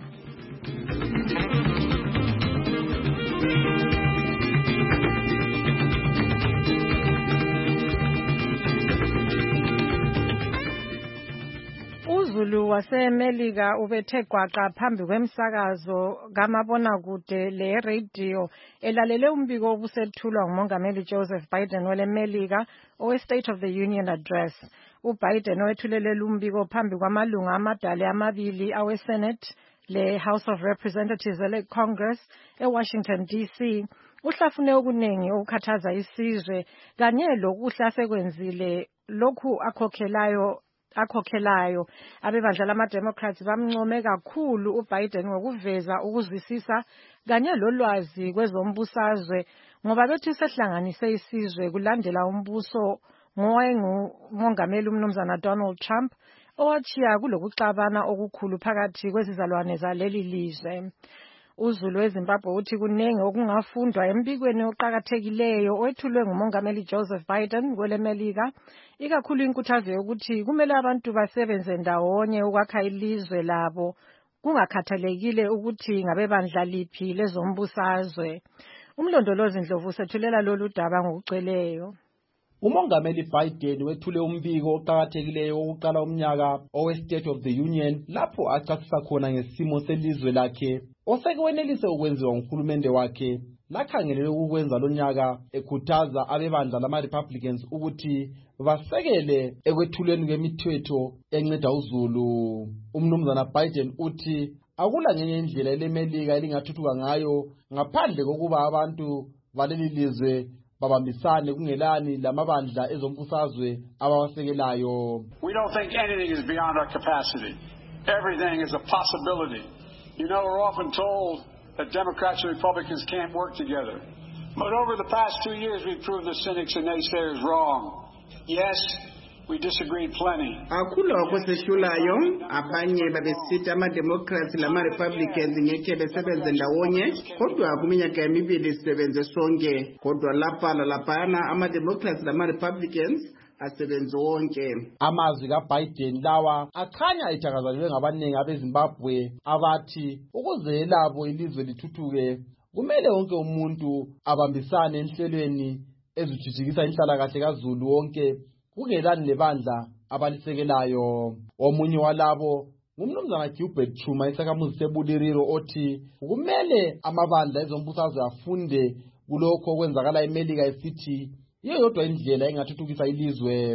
uZulu waseMelika ubethe gwaqa phambi kwemsakazo kamabonakude le radio elalele umbiko obusethulwa ngumongameli Joseph Biden welemelika owe State of the Union address. uBiden owethulele umbiko phambi kwamalunga amadala amabili awe Senate le House of Representatives ele Congress eWashington D C uhlafune okunengi okukhathaza isizwe kanye lokuhla sekwenzile lokhu akhokhelayo akhokhelayo abebandla lama Democrats bamncome kakhulu uBiden ngokuveza ukuzwisisa kanye lolwazi kwezombusazwe ngoba bethi sehlanganise isizwe kulandela umbuso ngowayengumongameli umnumzana Donald Trump owachiya kulokuxabana okukhulu phakathi kwezizalwane zaleli lizwe. uZulu weZimbabwe uthi kunengi okungafundwa embikweni oqhakathekileyo owethulwe ngumongameli Joseph Biden kwelemelika ikakhulu inkuthazo yokuthi kumele abantu basebenze ndawonye ukwakha ilizwe labo kungakhathalekile ukuthi ngabebandla liphi lezombusazwe. Umlondolozi Ndlovu sethulela lolu daba ngokugcweleyo. Umongameli Biden wethule umbiko oqhakathekileyo wokuqala umnyaka owe State of the Union lapho achasisa khona ngesimo selizwe lakhe osekwenelise ukwenziwa nguhulumende wakhe lakhangelele ukwenza lonyaka ekhuthaza abebandla lama Republicans ukuthi basekele ekwethuleni kwemithetho enceda uZulu. Umnumzana Biden uthi akula ngenye indlela elemelika elingathuthuka ngayo ngaphandle kokuba abantu baleli lizwe babambisane kungelani lamabandla ezombusazwe abawasekelayo. We don't think anything is beyond our capacity. Everything is a possibility. You know, we're often told that Democrats and Republicans can't work together. But over the past two years, we've proven the cynics and naysayers wrong. Yes, we disagreed plenty. Akula okweseshulayo abanye babesithi ama-Democrats lama-Republicans ngeke besebenze ndawonye kodwa kuminyaka emibili sisebenze sonke kodwa lapha nalaphana ama-Democrats lama-Republicans asebenze wonke. Amazwi kaBiden lawa akhanya ethakazanywe ngabaningi abeZimbabwe abathi ukuze labo ilizwe lithuthuke kumele wonke umuntu abambisane enhlelweni ezithuthukisa inhlalakahle kaZulu wonke kungelani lebandla abalisekelayo. Omunye walabo ngumnumzana Gilbert Chuma isakhamuzi seBuliriro othi kumele amabandla ezombusazwe afunde kulokho okwenzakala eMelika esithi iyo yodwa indlela engathuthukisa ilizwe.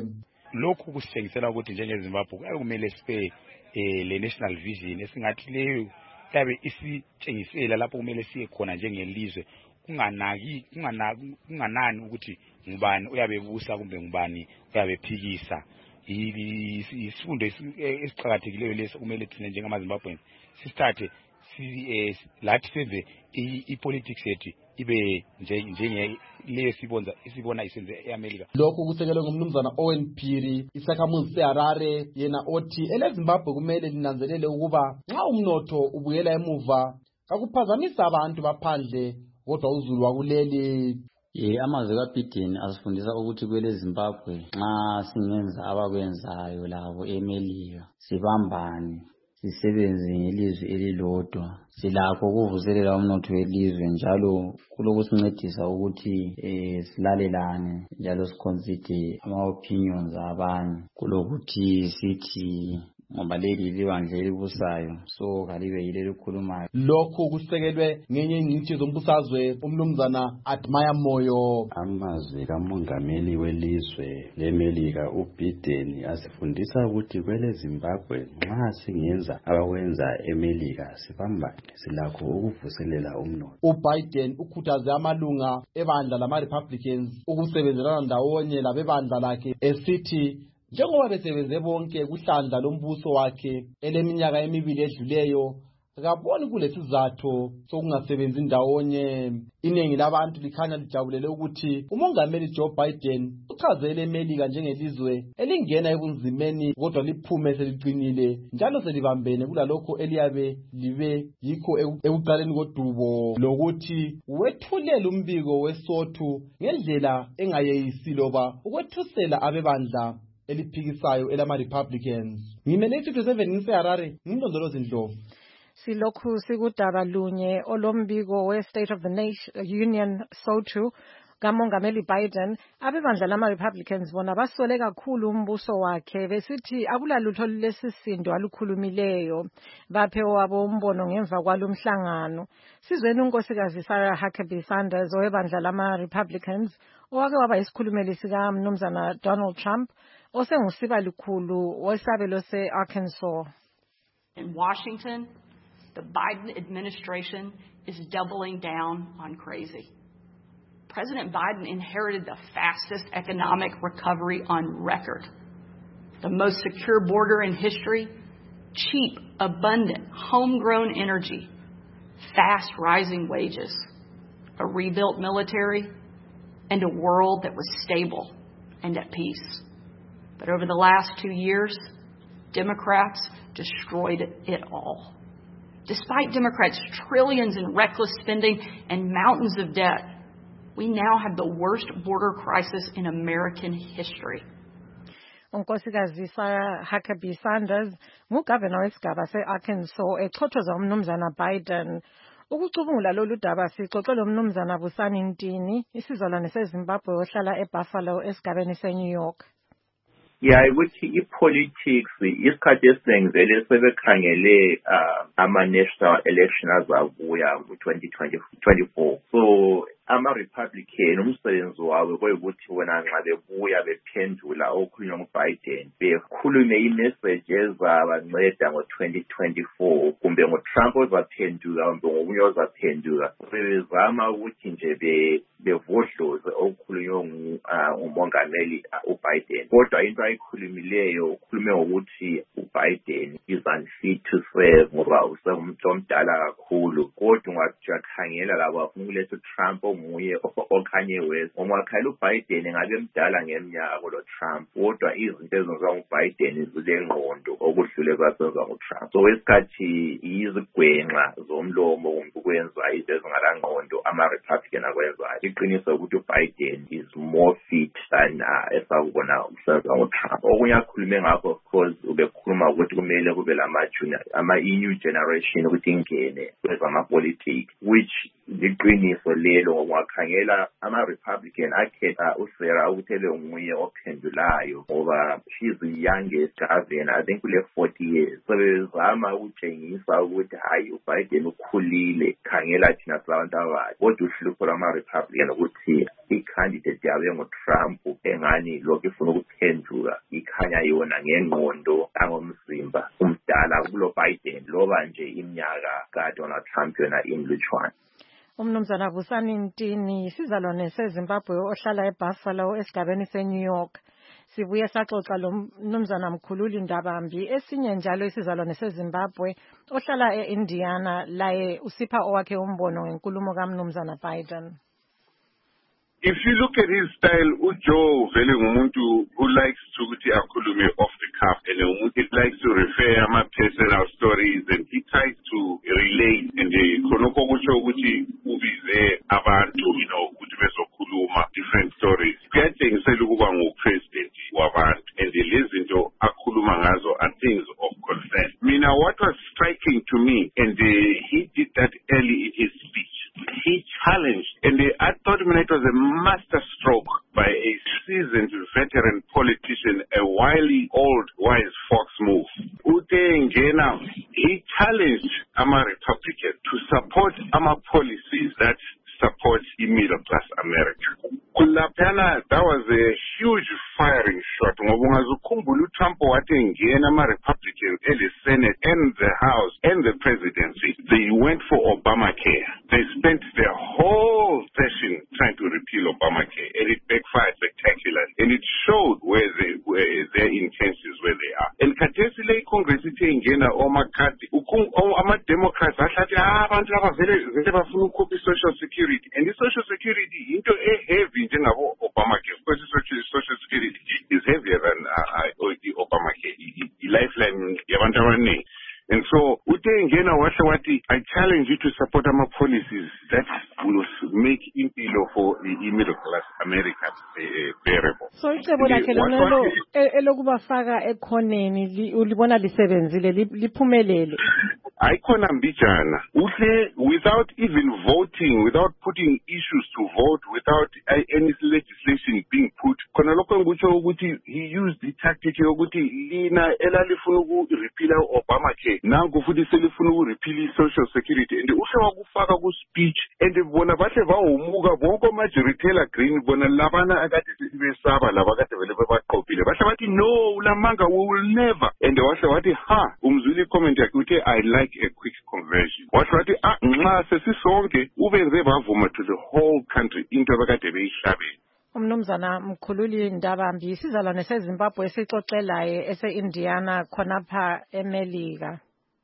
lokhu kusitshengisela ukuthi njengeZimbabwe kuyabe kumele sibe eh le national vision esingathi leyo yabe isitshengisela lapho kumele siye khona njengelizwe, kunganaki kunganaki kunganani ukuthi ngubani uyabe busa kumbe ngubani uyabe phikisa. Isifundo esiqhakathekileyo leso kumele thina njengamaZimbabweans sisithathe si lathi senze ipolitics yethu ibe njenge leyo sibonza isibona isenze eAmerica. Lokhu kusekelwe ngumnumzana Owen Phiri, isakhamuzi seHarare, yena othi eleZimbabwe kumele linanzelele ukuba nxa umnotho ubuyela emuva akuphazamisa abantu baphandle kodwa uzulu wakuleli. Eh amazwe kaBiden asifundisa ukuthi kwele Zimbabwe nxa singenza abakwenzayo labo eMelika sibambane sisebenze ngelizwe elilodwa silakho ukuvuselela umnotho welizwe njalo kulokusincedisa ukuthi eh silalelane njalo siconsider ama opinions abanye kulokuthi sithi ngoba leli libandla elibusayo so kalibe yile likhulumayo. Lokhu kusekelwe ngenye ingcitshi zombusazwe umnumzana Admire Moyo. Amazwi kamongameli welizwe leMelika uBiden asifundisa ukuthi kwele Zimbabwe nxa singenza abakwenza eMelika sibambane silakho ukuvuselela umnotho. uBiden ukhuthaze amalunga ebandla lama Republicans ukusebenzelana ndawonye labebandla lakhe esithi njengoba besebenze bonke kuhlandla lombuso wakhe eleminyaka emibili edluleyo akaboni kulesizathu sokungasebenzi ndawonye. Iningi labantu likhanya lijabulele ukuthi umongameli Joe Biden uchazele eMelika njengelizwe elingena ebunzimeni kodwa liphume seliqinile njalo selibambene kulalokho eliyabe libe yikho ekuqaleni kodubo lokuthi wethulela umbiko weSotho ngendlela engayeyisi loba ukwethusela abebandla eliphikisayo elama Republicans. Ngimele two seven ngiseHarare ngimndondolozi Ndlovu. Silokhu sikudaba lunye olombiko we State of the Nation Union Sotho kamongameli Biden, abebandla lama Republicans bona basole kakhulu umbuso wakhe besithi akulalutho lesisindo alukhulumileyo baphe wabo umbono ngemva kwalomhlangano. Sizweni unkosikazi Sarah Huckabee Sanders owebandla lama Republicans owake waba isikhulumeli sika mnumzana Donald Trump osengusiba likhulu wesabelo se-Arkansas. In Washington, the Biden administration is doubling down on crazy. President Biden inherited the fastest economic recovery on record, the most secure border in history, cheap, abundant, homegrown energy, fast rising wages, a rebuilt military, and a world that was stable and at peace. But over the last two years, Democrats destroyed it all. Despite Democrats' trillions in reckless spending and mountains of debt, we now have the worst border crisis in American history. Unkosikazi Sarah Huckabee Sanders ngugavana wesigaba se-Arkansas echothoza umnumzana Biden. Ukucubungula lolu daba sixoxele umnumzana Busani Ntini, isizalwane seZimbabwe ohlala eBuffalo esigabeni seNew York. Yeah, ukuthi i-politics isikhathi esiningi vele sebekhangele ama-national election azabuya ku-twenty twenty-four. So ama-Republican umsebenzi wabo kuyikuthi wena nxa bebuya bephendula okhulunywa nguBiden bekhulume i-message ezabanceda ngo-twenty twenty-four kumbe ngo-Trump ozaphenduka kumbe ngokunye ozaphenduka. Sebezama ukuthi nje bevodloze okukhulunywe ngumongameli uBiden. Kodwa into ayikhulumileyo ukhulume ngokuthi uBiden is unfit to serve ngoba usemuntu omdala kakhulu. Kodwa ungakhangela labo bafuna ukuletha uTrump nguye okhanye West. Ngomakhala uBiden ngabe mdala ngeminyaka lo Trump. Kodwa izinto ezenziwa nguBiden zilengqondo okudlule kwasenziwa nguTrump. So esikhathi izigwenxa zomlomo ukwenza izinto ezingalangqondo ama-Republican akwenzayo. Iqiniso ukuthi uBiden is more fit than esakubona usenziwa nguTrump. Okunye akhulume ngakho of course ubekhuluma ukuthi kumele kube lama-junior ama-new generation ukuthi ingene kwezamapolitiki, which liqiniso lelo ngokukhangela ama-Republican akhetha uSarah ukuthi ebe nguye ophendulayo ngoba she's the youngest governor, I think kule forty years. Sebezama ukutshengisa ukuthi hayi uBiden ukhulile, khangela thina sabantu abadala. Kodwa uhlupho lwama-Republican again ukuthi i-candidate yabe ngo-Trump engani lokhu ifuna ukuphendula ikhanya yona ngengqondo angomzimba umdala kulo Biden loba nje iminyaka kaDonald Trump yona imlutshwana. Umnumzana Busani Ntini sizalwane seZimbabwe ohlala eBuffalo esigabeni seNew York. Sibuye saxoxa lo mnumzana Mkhululi Ndabambi esinye njalo isizalwane seZimbabwe ohlala eIndiana laye usipha owakhe umbono ngenkulumo kaMnumzana Biden. If you look at his style, uJoe vele ngumuntu who likes to ukuthi akhulume off the cuff and he likes to refer ama personal stories and he tries to relate and khonokho kusho ukuthi ubize abantu you know ukuthi bezokhuluma different stories. Kuyatshengisela ukuba ngupresident wabantu and lezinto akhuluma ngazo are things of concern. Mina what was striking to me and uh, he did that early in his speech. He challenged, and I thought it was a master stroke by a seasoned veteran politician, a wily old wise fox move. Ute Ngena, he challenged Ama Republican to support Ama policies that support the middle class America. Kulapana, that was a huge firing shot. Ngobungazukumbulu Trump wate Ngena Ama Republicans in the Senate and the House and the presidency. They went for Obamacare. They spent their whole session trying to repeal Obamacare, and it backfired spectacularly. And it showed where, they, where their intentions where they are. And Katesile Congress Ngena or McCarthy, Ama Democrats, ah, Social Security. And the Social Security into a heavy Obamacare. Of course, Social Security is heavier than uh, the Obamacare. The lifeline, and so, I challenge you to support our policies that will make impilo for the middle class America uh, bearable. So, icebo lakhe lonelo elokubafaka ekhoneni ulibona lisebenzile liphumelele. Aikona mbijana uhle without even voting, without putting issues to vote, without uh, any legislation being put. Kona lokho ngutsho ukuthi he used the tactic yokuthi lina elalifuna ukurepeal Obamacare nangu futhi selifuna ukurepeal social security and uhle wakufaka ku speech and bona bahle bawumuka bonke majoritela green bona labana akade besaba laba kade vele bebaqophile bahle bathi no ulamanga we will never and wahle wathi ha umzwili comment yakhe uthi I like a quick conversion. What wathi ah nxa sesisonke ubenze bavuma to the whole country into abakade beyihlabela. Umnumzana Mkhululi Ndabambi isizalwane seZimbabwe esixoxelaye ese-Indiana khonapha eMelika.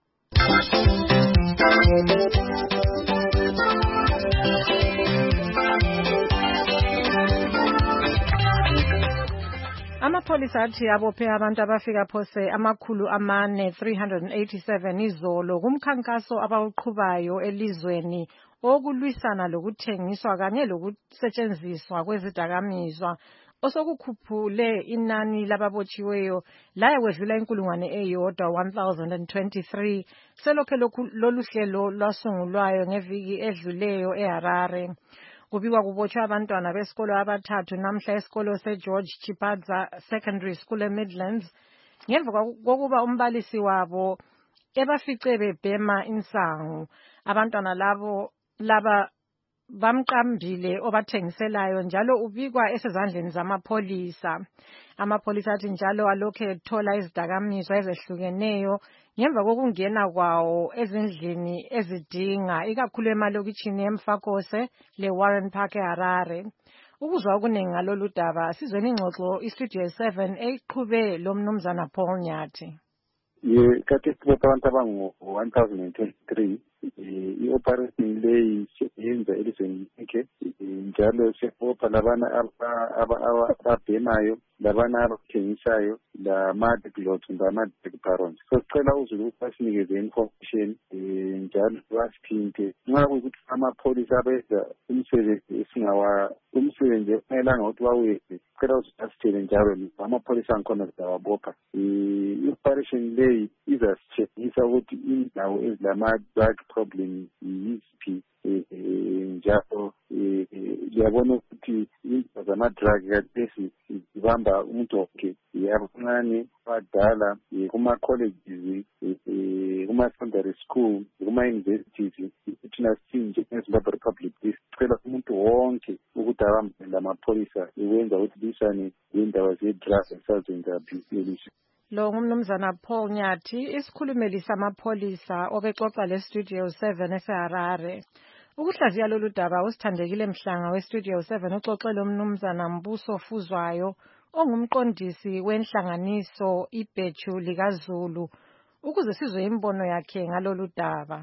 Amapholisa athi abophe abantu abafika phose amakhulu amane three hundred eighty-seven izolo kumkhankaso abawuqhubayo elizweni okulwisana lokuthengiswa kanye lokusetshenziswa kwezidakamizwa osokukhuphule inani lababotshiweyo laye kwedlula inkulungwane eyodwa one thousand twenty-three selokhe lolu hlelo lwasungulwayo ngeviki edluleyo eHarare. Kubikwa kubotshwa abantwana besikolo abathathu namhla esikolo seGeorge Chipadza Secondary School eMidlands ngemva kokuba umbalisi wabo ebafice bebhema insangu. Abantwana labo laba bamqambile obathengiselayo njalo ubikwa esezandleni zamapholisa. Amapholisa athi njalo alokhe ethola izidakamizwa ezehlukeneyo ngemva kokungena kwawo ezindlini ezidinga ikakhulu emalokitshini eMfakose leWarren Park eHarare. Ukuzwa okuningi ngalolu daba sizweni ingxoxo iStudio seven eqhube lo mnumzana Paul Nyathi. Ye kati sibopha abantu abangu one thousand twenty-three i-operation leyi yenza elizweni lonke njalo sibopha labana ababhemayo labana abathengisayo lama-diplot lama-barons. So sicela uzulu basinikeze information njalo basithinte nxa kuyikuthi amapholisa abenza umsebenzi esingawa umsebenzi efanelanga ukuthi bawenze sicela uzulu basithele njalo amapholisa angikhona sizawabopha. I-operation leyi izasitshengisa ukuthi indawo ezilama-drug problem yiziphi njalo liyabona ukuthi izinto zama-drug kathesi zibamba umuntu wonke abancane abadala kuma-colleges kuma-secondary school kuma-universities thina sinje eZimbabwe Republic sicela umuntu wonke ukuthi abambele lamapholisa ikwenza ukuthi lisane indaba ze-drugs esazenza abuse. Lo ngumnumzana Paul Nyathi, isikhulumeli samapholisa obexoxa le-Studio seven eseHarare. Ukuhlaziya lolu daba usithandekile Mhlanga we-Studio seven uxoxele umnumzana Mbuso Fuzwayo ongumqondisi wenhlanganiso ibhethu likaZulu ukuze sizwe imbono yakhe ngalolu daba.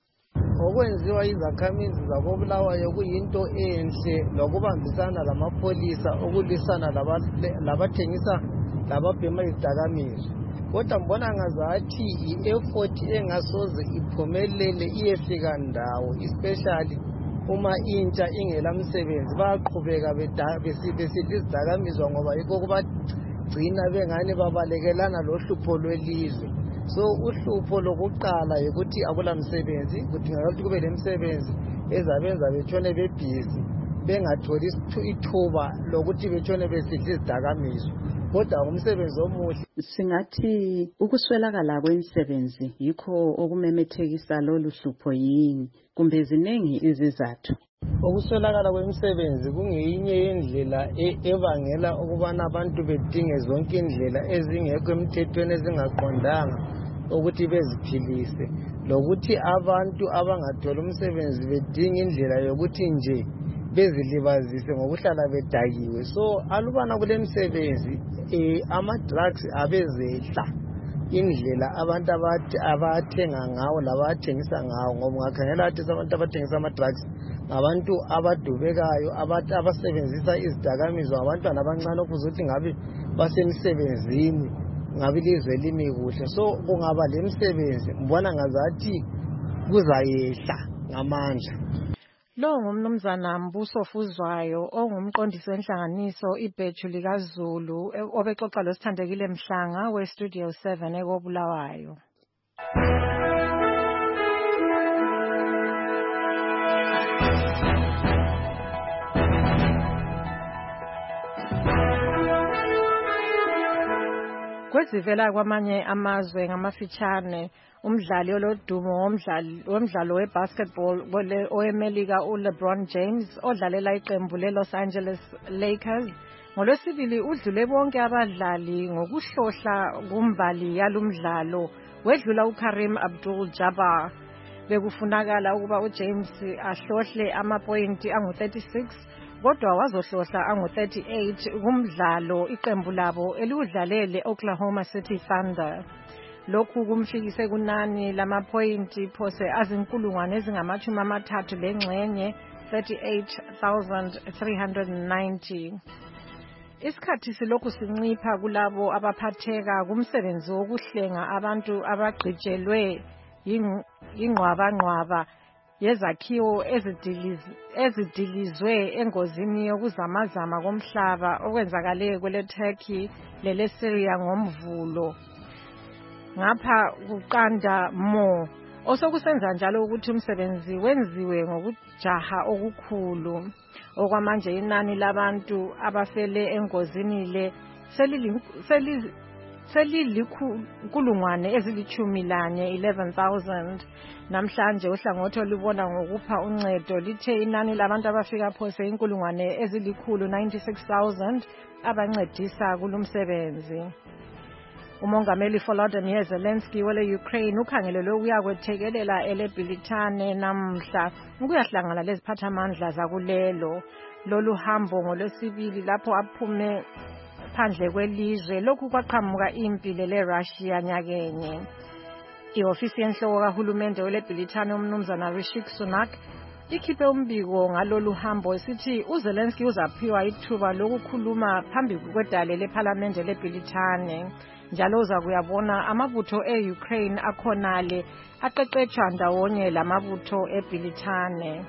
Okwenziwa izakhamizi zakoBulawayo kuyinto enhle lokubambisana lamapholisa ukulwisana labathengisa lababhema izidakamizwa. Kodwa mbona ngazathi i-effort engasoze iphumelele iyefika ndawo, especially uma intsha ingela msebenzi bayaqhubeka besidla izidakamizwa ngoba yikho kubagcina bengani babalekelana lohlupho lwelizwe. So uhlupho lokuqala yikuthi akula msebenzi, kudingakala ukuthi kube lemisebenzi ezabenza betshone bebhizi bengatholi ithuba lokuthi betshone besidla izidakamizwa. Kodwa umsebenzi omuhle singathi ukuswelakala kwemisebenzi yikho okumemethekisa lolu hlupho yini kumbe ziningi izizathu. Ukuswelakala kwemisebenzi kungeyinye yendlela ebangela ukubana abantu bedinge zonke indlela ezingekho emthethweni ezingaqondanga ukuthi beziphilise, lokuthi abantu abangathola umsebenzi bedinga indlela yokuthi nje bezilibazise ngokuhlala bedakiwe. So alubana kule misebenzi eh ama-drugs abezehla indlela abantu abathenga ngawo labathengisa ngawo, ngoba ungakhangela ukuthi abantu abathengisa ama-drugs ngabantu abadubekayo abasebenzisa izidakamizwa, abantwana abancane ukuze ukuthi ngabe basemsebenzini, ngabe ilizwe limi kuhle. So kungaba le misebenzi mbona ngazathi kuzayehla ngamandla. Lo ngumnumzana Mbuso Fuzwayo ongumqondisi wenhlanganiso ibhethu likaZulu obexoxa lo Sithandekile Mhlanga we-Studio seven ekoBulawayo. Kwezivela kwamanye amazwe ngamafitshane, umdlali olodumo womdlalo webasketball owemelika uLeBron James odlalela iqembu leLos Angeles Lakers ngolwesibili udlule bonke abadlali ngokuhlohla kumbali yalumdlalo wedlula uKareem Abdul-Jabbar. Bekufunakala ukuba uJames ahlohle amapointi angu thirty-six kodwa wazohlohla angu thirty-eight kumdlalo iqembu labo eliudlalele Oklahoma City Thunder. Lokhu kumfikise kunani lamapointi phose azinkulungwane ezingamashumi amathathu lengxenye thirty-eight thousand three hundred ninety. Isikhathi silokhu sincipha kulabo abaphatheka kumsebenzi wokuhlenga abantu abagqitshelwe ingqwaba-ngqwaba yezakhiwo ezidilizwe engozini yokuzamazama komhlaba okwenzakale kwele Turkey lele Syria ngomvulo. Ngapha kuqanda mo osokusenza njalo ukuthi umsebenzi wenziwe ngokujaha okukhulu. Okwamanje inani labantu abafele engozini le selilikulungwane ezilichumi lanye eleven thousand. Namhlanje uhlangothi olubona ngokupha uncedo lithe inani labantu abafika phose inkulungwane ezilikhulu ninety-six thousand abancedisa kulumsebenzi. Umongameli Volodymyr Zelensky wele Ukraine ukhangelelwe ukuya kwethekelela eleBilitane namhla ukuyahlangana leziphathamandla zakulelo. Lolu hambo ngolwesibili lapho aphume phandle kwelizwe lokhu kwaqhamuka impilo leRussia nyakenye. Iofisi yenhloko kahulumende weleBilitane umnumzana Rishi Sunak ikhiphe umbiko ngalolu hambo isithi uZelensky uzaphiwa ithuba lokukhuluma phambi kwedale leParliament leBilitane. Njalo uza kuyabona amabutho e-Ukraine akhonale aqeqetshwa ndawonye lamabutho eBilitane.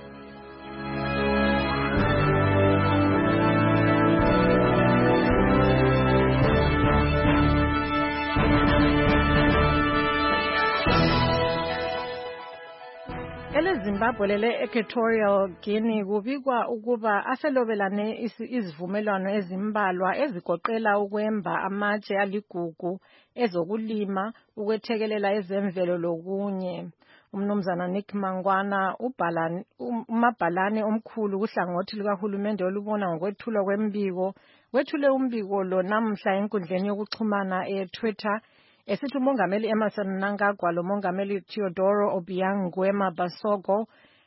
leZimbabwe lele Equatorial Guinea kubikwa ukuba aselobelane izivumelwano ezimbalwa ezigoqela ukwemba amatshe aligugu ezokulima ukwethekelela ezemvelo lokunye. Umnumzana Nick Mangwana ubhalane umabhalane omkhulu kuhlangothi likahulumende olubona ngokwethulwa kwembiko wethule umbiko lo namhla enkundleni yokuxhumana eTwitter esithi umongameli Emmerson Mnangagwa lomongameli Teodoro Obiang Nguema Basogo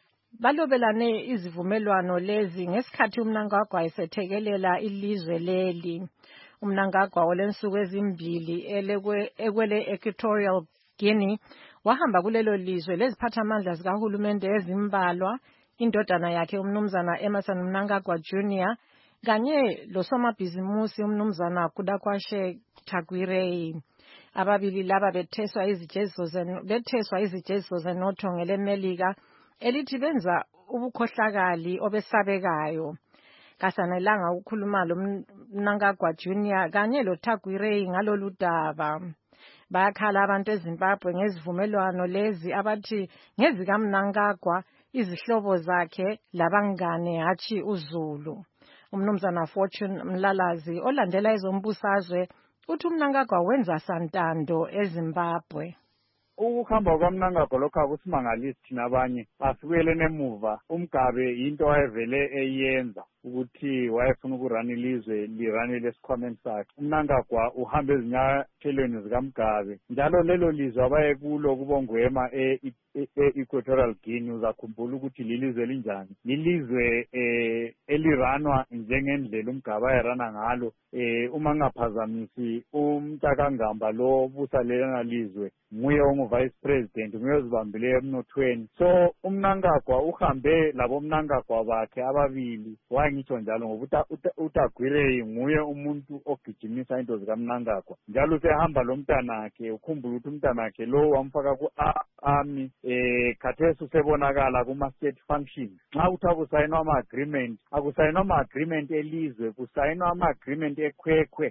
balobelane izivumelwano lezi ngesikhathi uMnangagwa esethekelela ilizwe leli. uMnangagwa olensuku ezimbili elekwe ekwele Equatorial Guinea wahamba kulelo lizwe leziphathamandla zikahulumende ezimbalwa indodana yakhe umnumzana Emmerson Mnangagwa Junior kanye losomabhizimusi umnumzana Kudakwashe Tagwirei. Ababili laba betheswa izijezo betheswa izijezo zenotho ngelemelika elithi benza ubukhohlakali obesabekayo. Kasanelanga ukukhuluma lo Mnangagwa Junior kanye lo Tagwirei ngalolu daba. Bayakhala abantu eZimbabwe ngezivumelwano lezi abathi ngezika Mnangagwa izihlobo zakhe labangane hathi uZulu. Umnumzana Fortune Mlalazi olandela ezombusazwe uthi uMnangagwa wenza santando eZimbabwe. Ukuhamba kwaMnangagwa lokho akusimangalisi thina abanye asibuyele nemuva. Umgabe into ayevele eyenza ukuthi wayefuna ukurana ilizwe lirane lesikhwameni sakhe. uMnangagwa uhambe ezinyathelweni zikaMgabe njalo lelo lizwe abaye kulo kubongwema e-Equatorial Guinea uzakhumbula ukuthi lilizwe linjani. Lilizwe eh eliranwa njengendlela uMgabe ayerana ngalo eh uma ngaphazamisi umntakangamba lo busa lena lizwe nguye ongu-vice president nguye ozibambile emnothweni. So uMnangagwa uhambe labo Mnangagwa bakhe ababili ngitsho njalo ngoba uTagwirei nguye umuntu ogijimisa into zikaMnangagwa njalo sehamba lo mntanakhe ukhumbula ukuthi umntanakhe lo wamfaka ku-army eh khathesi usebonakala kuma-state functions. Nxa uthi akusayinwa ama-agreement akusayinwa ama-agreement elizwe kusayinwa ama-agreement ekhwekhwe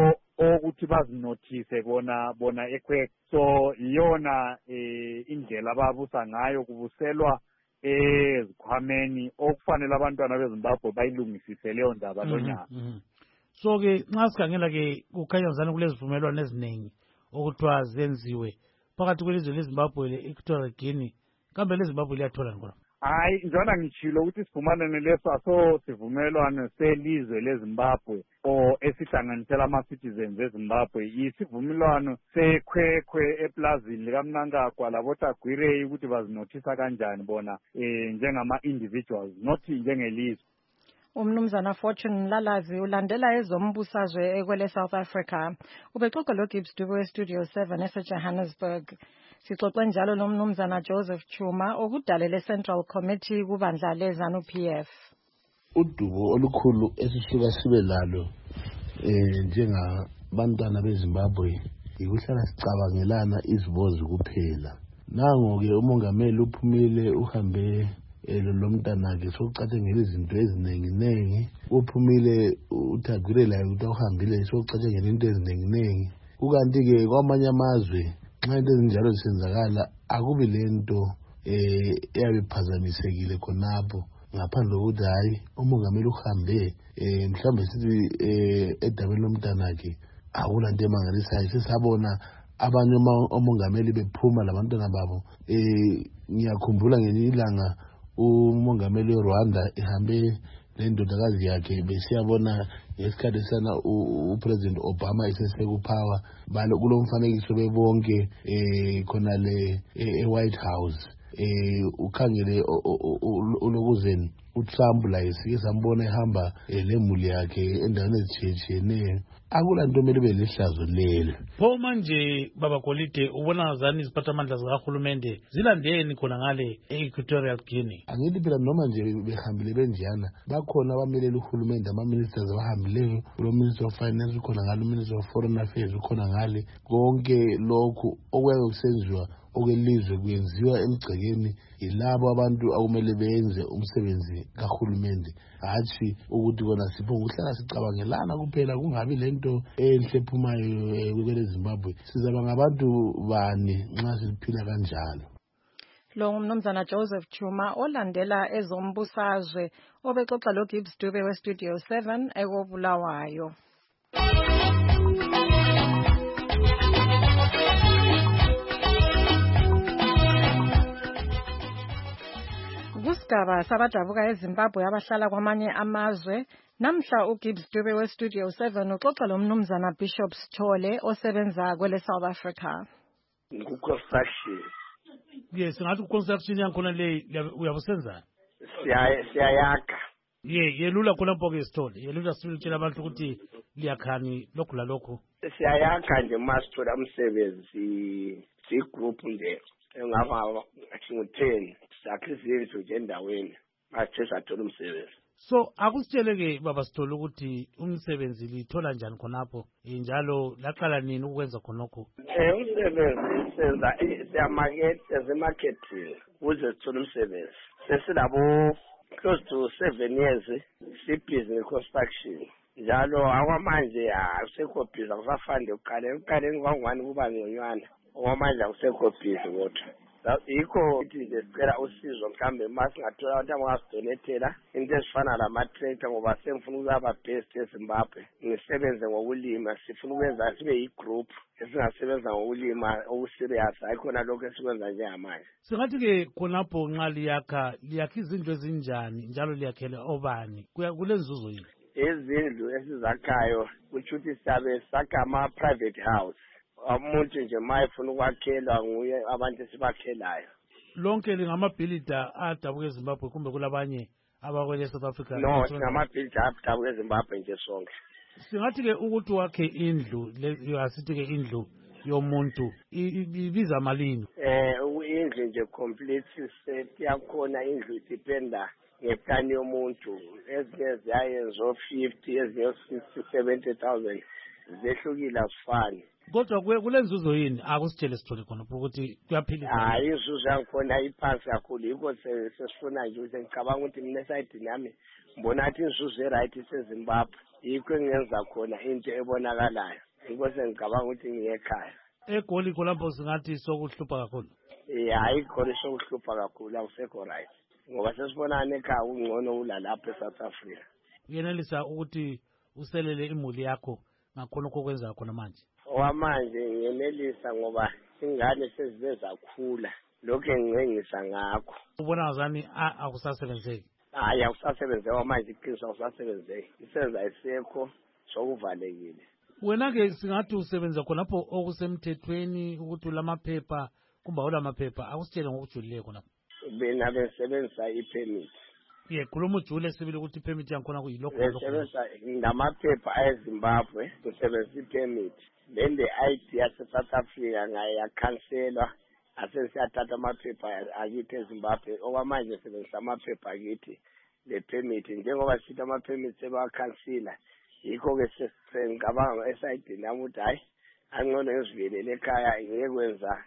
ukuthi bazinothise bona bona ekhwekhwe. So iyona eh indlela ababusa ngayo kubuselwa ezikhwameni okufanele abantwana beZimbabwe bayilungisise leyo ndaba lonyaka. So ke nxa sikhangela ke kukhanya ngizana kulezivumelwano eziningi okuthiwa zenziwe phakathi kwelizwe leZimbabwe le-Equatorial Guinea kambe leZimbabwe liyathola ngona? Hayi njana ngitshilo ukuthi sivumelane leso aso sivumelwano selizwe leZimbabwe o esihlanganisela ama-citizens eZimbabwe isivumelwano sekhwekhwe eplazini likaMnangagwa labo Tagwirei ukuthi bazinothisa kanjani bona eh njengama-individuals not njengelizwe. Umnumzana Fortune Mlalazi ulandela ezombusazwe ekwele South Africa. Ubexoxa lo Gibbs Dubo eStudio seven eseJohannesburg. Sixoxe njalo lo mnumzana Joseph Chuma okudalele Central Committee kubandla leZANU-P F. Udubo olukhulu esisuka sibe lalo eh njengabantwana beZimbabwe ikuhlala sicabangelana izibozi kuphela. Nango ke umongameli uphumile uhambe elo lomntanakhe sokucatshengela izinto eziningi nengi. Uphumile uTagwirei laye ukuthi uhambile sokucatshengela into eziningi nengi. Kukanti ke kwamanye amazwe nxa into ezinjalo zisenzakala akubi lento eh eyabiphazamisekile khonapho ngaphandle kokuthi hayi umongameli uhambe eh mhlambe sithi eh edabeni lomntanakhe akulanto emangalisayo. Sesabona abanye omongameli bephuma labantwana babo. eh ngiyakhumbula ngelinye ilanga umongameli weRwanda ehambe lendodakazi yakhe besiyabona ngesikhathi sana uPresident Obama esesekupower balo kulomfanekiso bebonke eh khona le eWhite House eh ukhangele ulokuzeni uTrump la isike sambona ehamba lemuli yakhe endaweni ezitshiyetshiyeneyo. Akulanto kumele be lihlazo lelo. Pho manje baba Kolide ubona ngazani iziphathamandla zikahulumende zilandeni khona ngale e-Equatorial Guinea? Angithi phela noma nje behambile benjana bakhona abamelela uhulumende ama-ministers abahambileyo. Kulo Minister of Finance ukhona ngalo, Minister of Foreign Affairs ukhona ngale. Konke lokhu okuyabe kusenziwa okwelizwe kuyenziwa emgcekeni yilabo abantu akumele benze umsebenzi kahulumende hathi ukuthi kona sipho ukuhlala sicabangelana kuphela kungabi lento enhle ephumayo kwele Zimbabwe. Sizaba ngabantu bani nxa siphila kanjalo? lo ngumnumzana Joseph Chuma olandela ezombusazwe obexoxa lo Gibbs Dube we Studio seven ekobulawayo. Kusigaba sabadabuka eZimbabwe abahlala kwamanye amazwe namhla uGibbs Dube we Studio seven uxoxa lo mnumzana Bishop Sithole osebenza kwele South Africa. Construction. Yes, ngathi construction yankhona le uyabusenza. Siya siyayaka. Ye yelula khona mpoke Sithole. Yelula sitshela abantu ukuthi liyakhani lokhu la lokhu. Siyayaka nje masithola umsebenzi si group nje engaba ngu ten sakhizinto nje endaweni athe sathola umsebenzi. So akusitsheleke baba Sithole ukuthi umsebenzi lithola njani khonapho njalo laqala nini ukwenza khonokho? Eh umsebenzi senza siyamarket ezimarketing ukuze sithole umsebenzi. Sesilabo close to seven years sibhizi ngeconstruction. Njalo akwamanje akusekho busy akusafande uqale uqale ngwangwani kuba ngonywana. Okwamanje akusekho busy kodwa. Yikho ithi nje sicela usizo mhlambe masingathola abantu abangasidonethela into ezifana lama-tractor ngoba semfuna ukuzaba best eZimbabwe ngisebenze ngokulima sifuna ukwenza sibe yi-group esingasebenza ngokulima okuserious hayi khona lokho esikwenza njengamanje. Singathi-ke khonapho nxa liyakha liyakha izindlu ezinjani njalo liyakhela obani kule nzuzo yini? Izindlu esizakhayo kutsho ukuthi siyabe sakha ama-private house. Umuntu nje mayefuna ukwakhelwa nguye abantu esibakhelayo. Lonke lingamabhilida adabuka eZimbabwe kumbe kulabanye abakwele South Africa? No, ngamabhilida adabuka eZimbabwe nje sonke. Singathi-ke ukuthi wakhe indlu asithi-ke indlu yomuntu ibiza malini? Eh indlu nje complete set yakhona indlu dependa ngeplani yomuntu. Ezinye ziyayenza fifty ezinye sixty seventy thousand zehlukile asifani. Kodwa kule nzuzo yini akusitshele Sithole khona ukuthi kuyaphilisa? Hayi inzuzo yankhona iphansi kakhulu yikho sesifuna nje ukuthi ngicabanga ukuthi mina esayidini yami mbona athi inzuzo eright iseZimbabwe yikho engenza khona into ebonakalayo yikho sengicabanga ukuthi ngiyekhaya. eGoli khonapho singathi sokuhlupha kakhulu? Eh hayi iGoli sokuhlupha kakhulu akusekho right ngoba sesibonana ekhaya ungcono ulalapha eSouth Africa. Uyenelisa ukuthi uselele imuli yakho ngakhona okwenza khona manje? Owamanje ngiyenelisa ngoba ingane sezibe zakhula lokho engicengisa ngakho. Ubona ngazani akusasebenzeki? Hayi akusasebenzeki manje iqiniso akusasebenzeki isenza isekho sokuvalekile. Wena-ke singathi usebenza khonapho okusemthethweni ukuthi ulamaphepha kumbe awulamaphepha akusitshele ngokujulile khonapho? Mina besebenzisa i-permit. Ye khuluma ujule sibili ukuthi i-permit yankhona kuyilokho lokho. Besebenzisa ngamaphepha eZimbabwe kusebenzisa i-permit. Then the I D yase-South Africa ngayakhanselwa asesiyathatha amaphepha akithi eZimbabwe okwamanje sebenzisa amaphepha akithi le permit njengoba sithi ama-permit sebawakhansila yikho-ke sengicabanga esayidini yami ukuthi hayi angcono ngizivelele ekhaya ngiyekwenza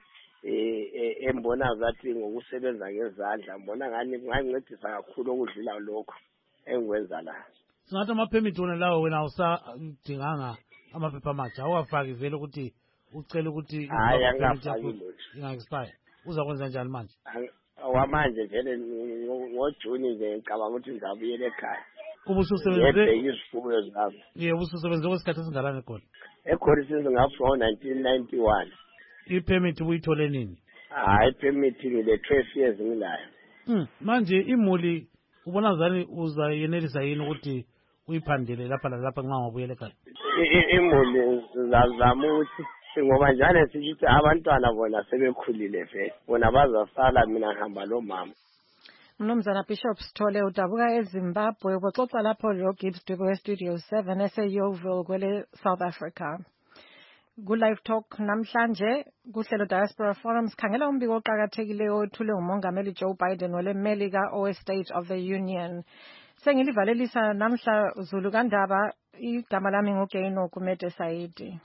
embona zathi ngokusebenza ngezandla mbona ngani kungancedisa kakhulu okudlula lokho engikwenza la. Singathi ama-permit wona lawo wena awusadinganga amaphepha amatsha awafaki vele ukuthi ucela ukuthi hayi angafaki lutho inga-expire uzakwenza njani manje? Wamanje vele ngoJuni nje ngicabanga ukuthi ngizabuyela ekhaya. Ubususebenze izifuyo zami? Yebo ubususebenze kwesikhathi esingalani eGoli? eGoli since ngafika nineteen ninety-one. I-permit uyithole nini? Hayi i-permit ngile twelve years ngilayo. Hmm manje imuli ubona zani uzayenelisa yini ukuthi uyiphandele lapha lapha nxa ngabuyela ekhaya? Imuli zazama ukuthi ngoba njalo sithi abantwana bona sebekhulile vele bona bazasala mina ngihamba lo mama. Mnumzana Bishop Sithole udabuka eZimbabwe uboxoxa lapho lo Gibbs Dube we Studio seven eseYeoville kwele South Africa. Ku-Live Talk namhlanje kuhlelo Diaspora Forum sikhangela umbiko oqhakathekileyo othule ngumongameli Joe Biden wele Melika owe State of the Union. Sengilivalelisa namhla Zulu kaNdaba igama lami nguGeno Kumete Saidi.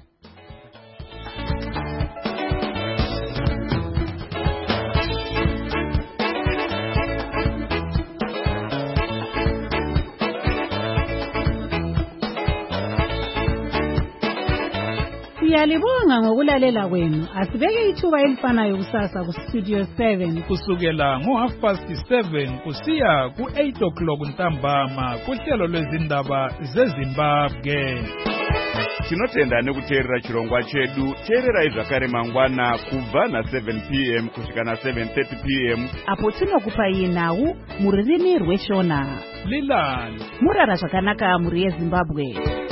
Siyalibonga ngokulalela kwenu. Asibeke ithuba elifanayo kusasa ku Studio seven kusukela ngo half past seven kusiya ku eight o'clock ntambama kuhlelo lwezindaba zeZimbabwe. Tinotenda nekuteerera chirongwa chedu. Teererai zvakare mangwana kubva na seven p m kusvika na seven thirty p m apo tinokupai nhau mururimi rweshona. Lilani murara zvakanaka muri yeZimbabwe.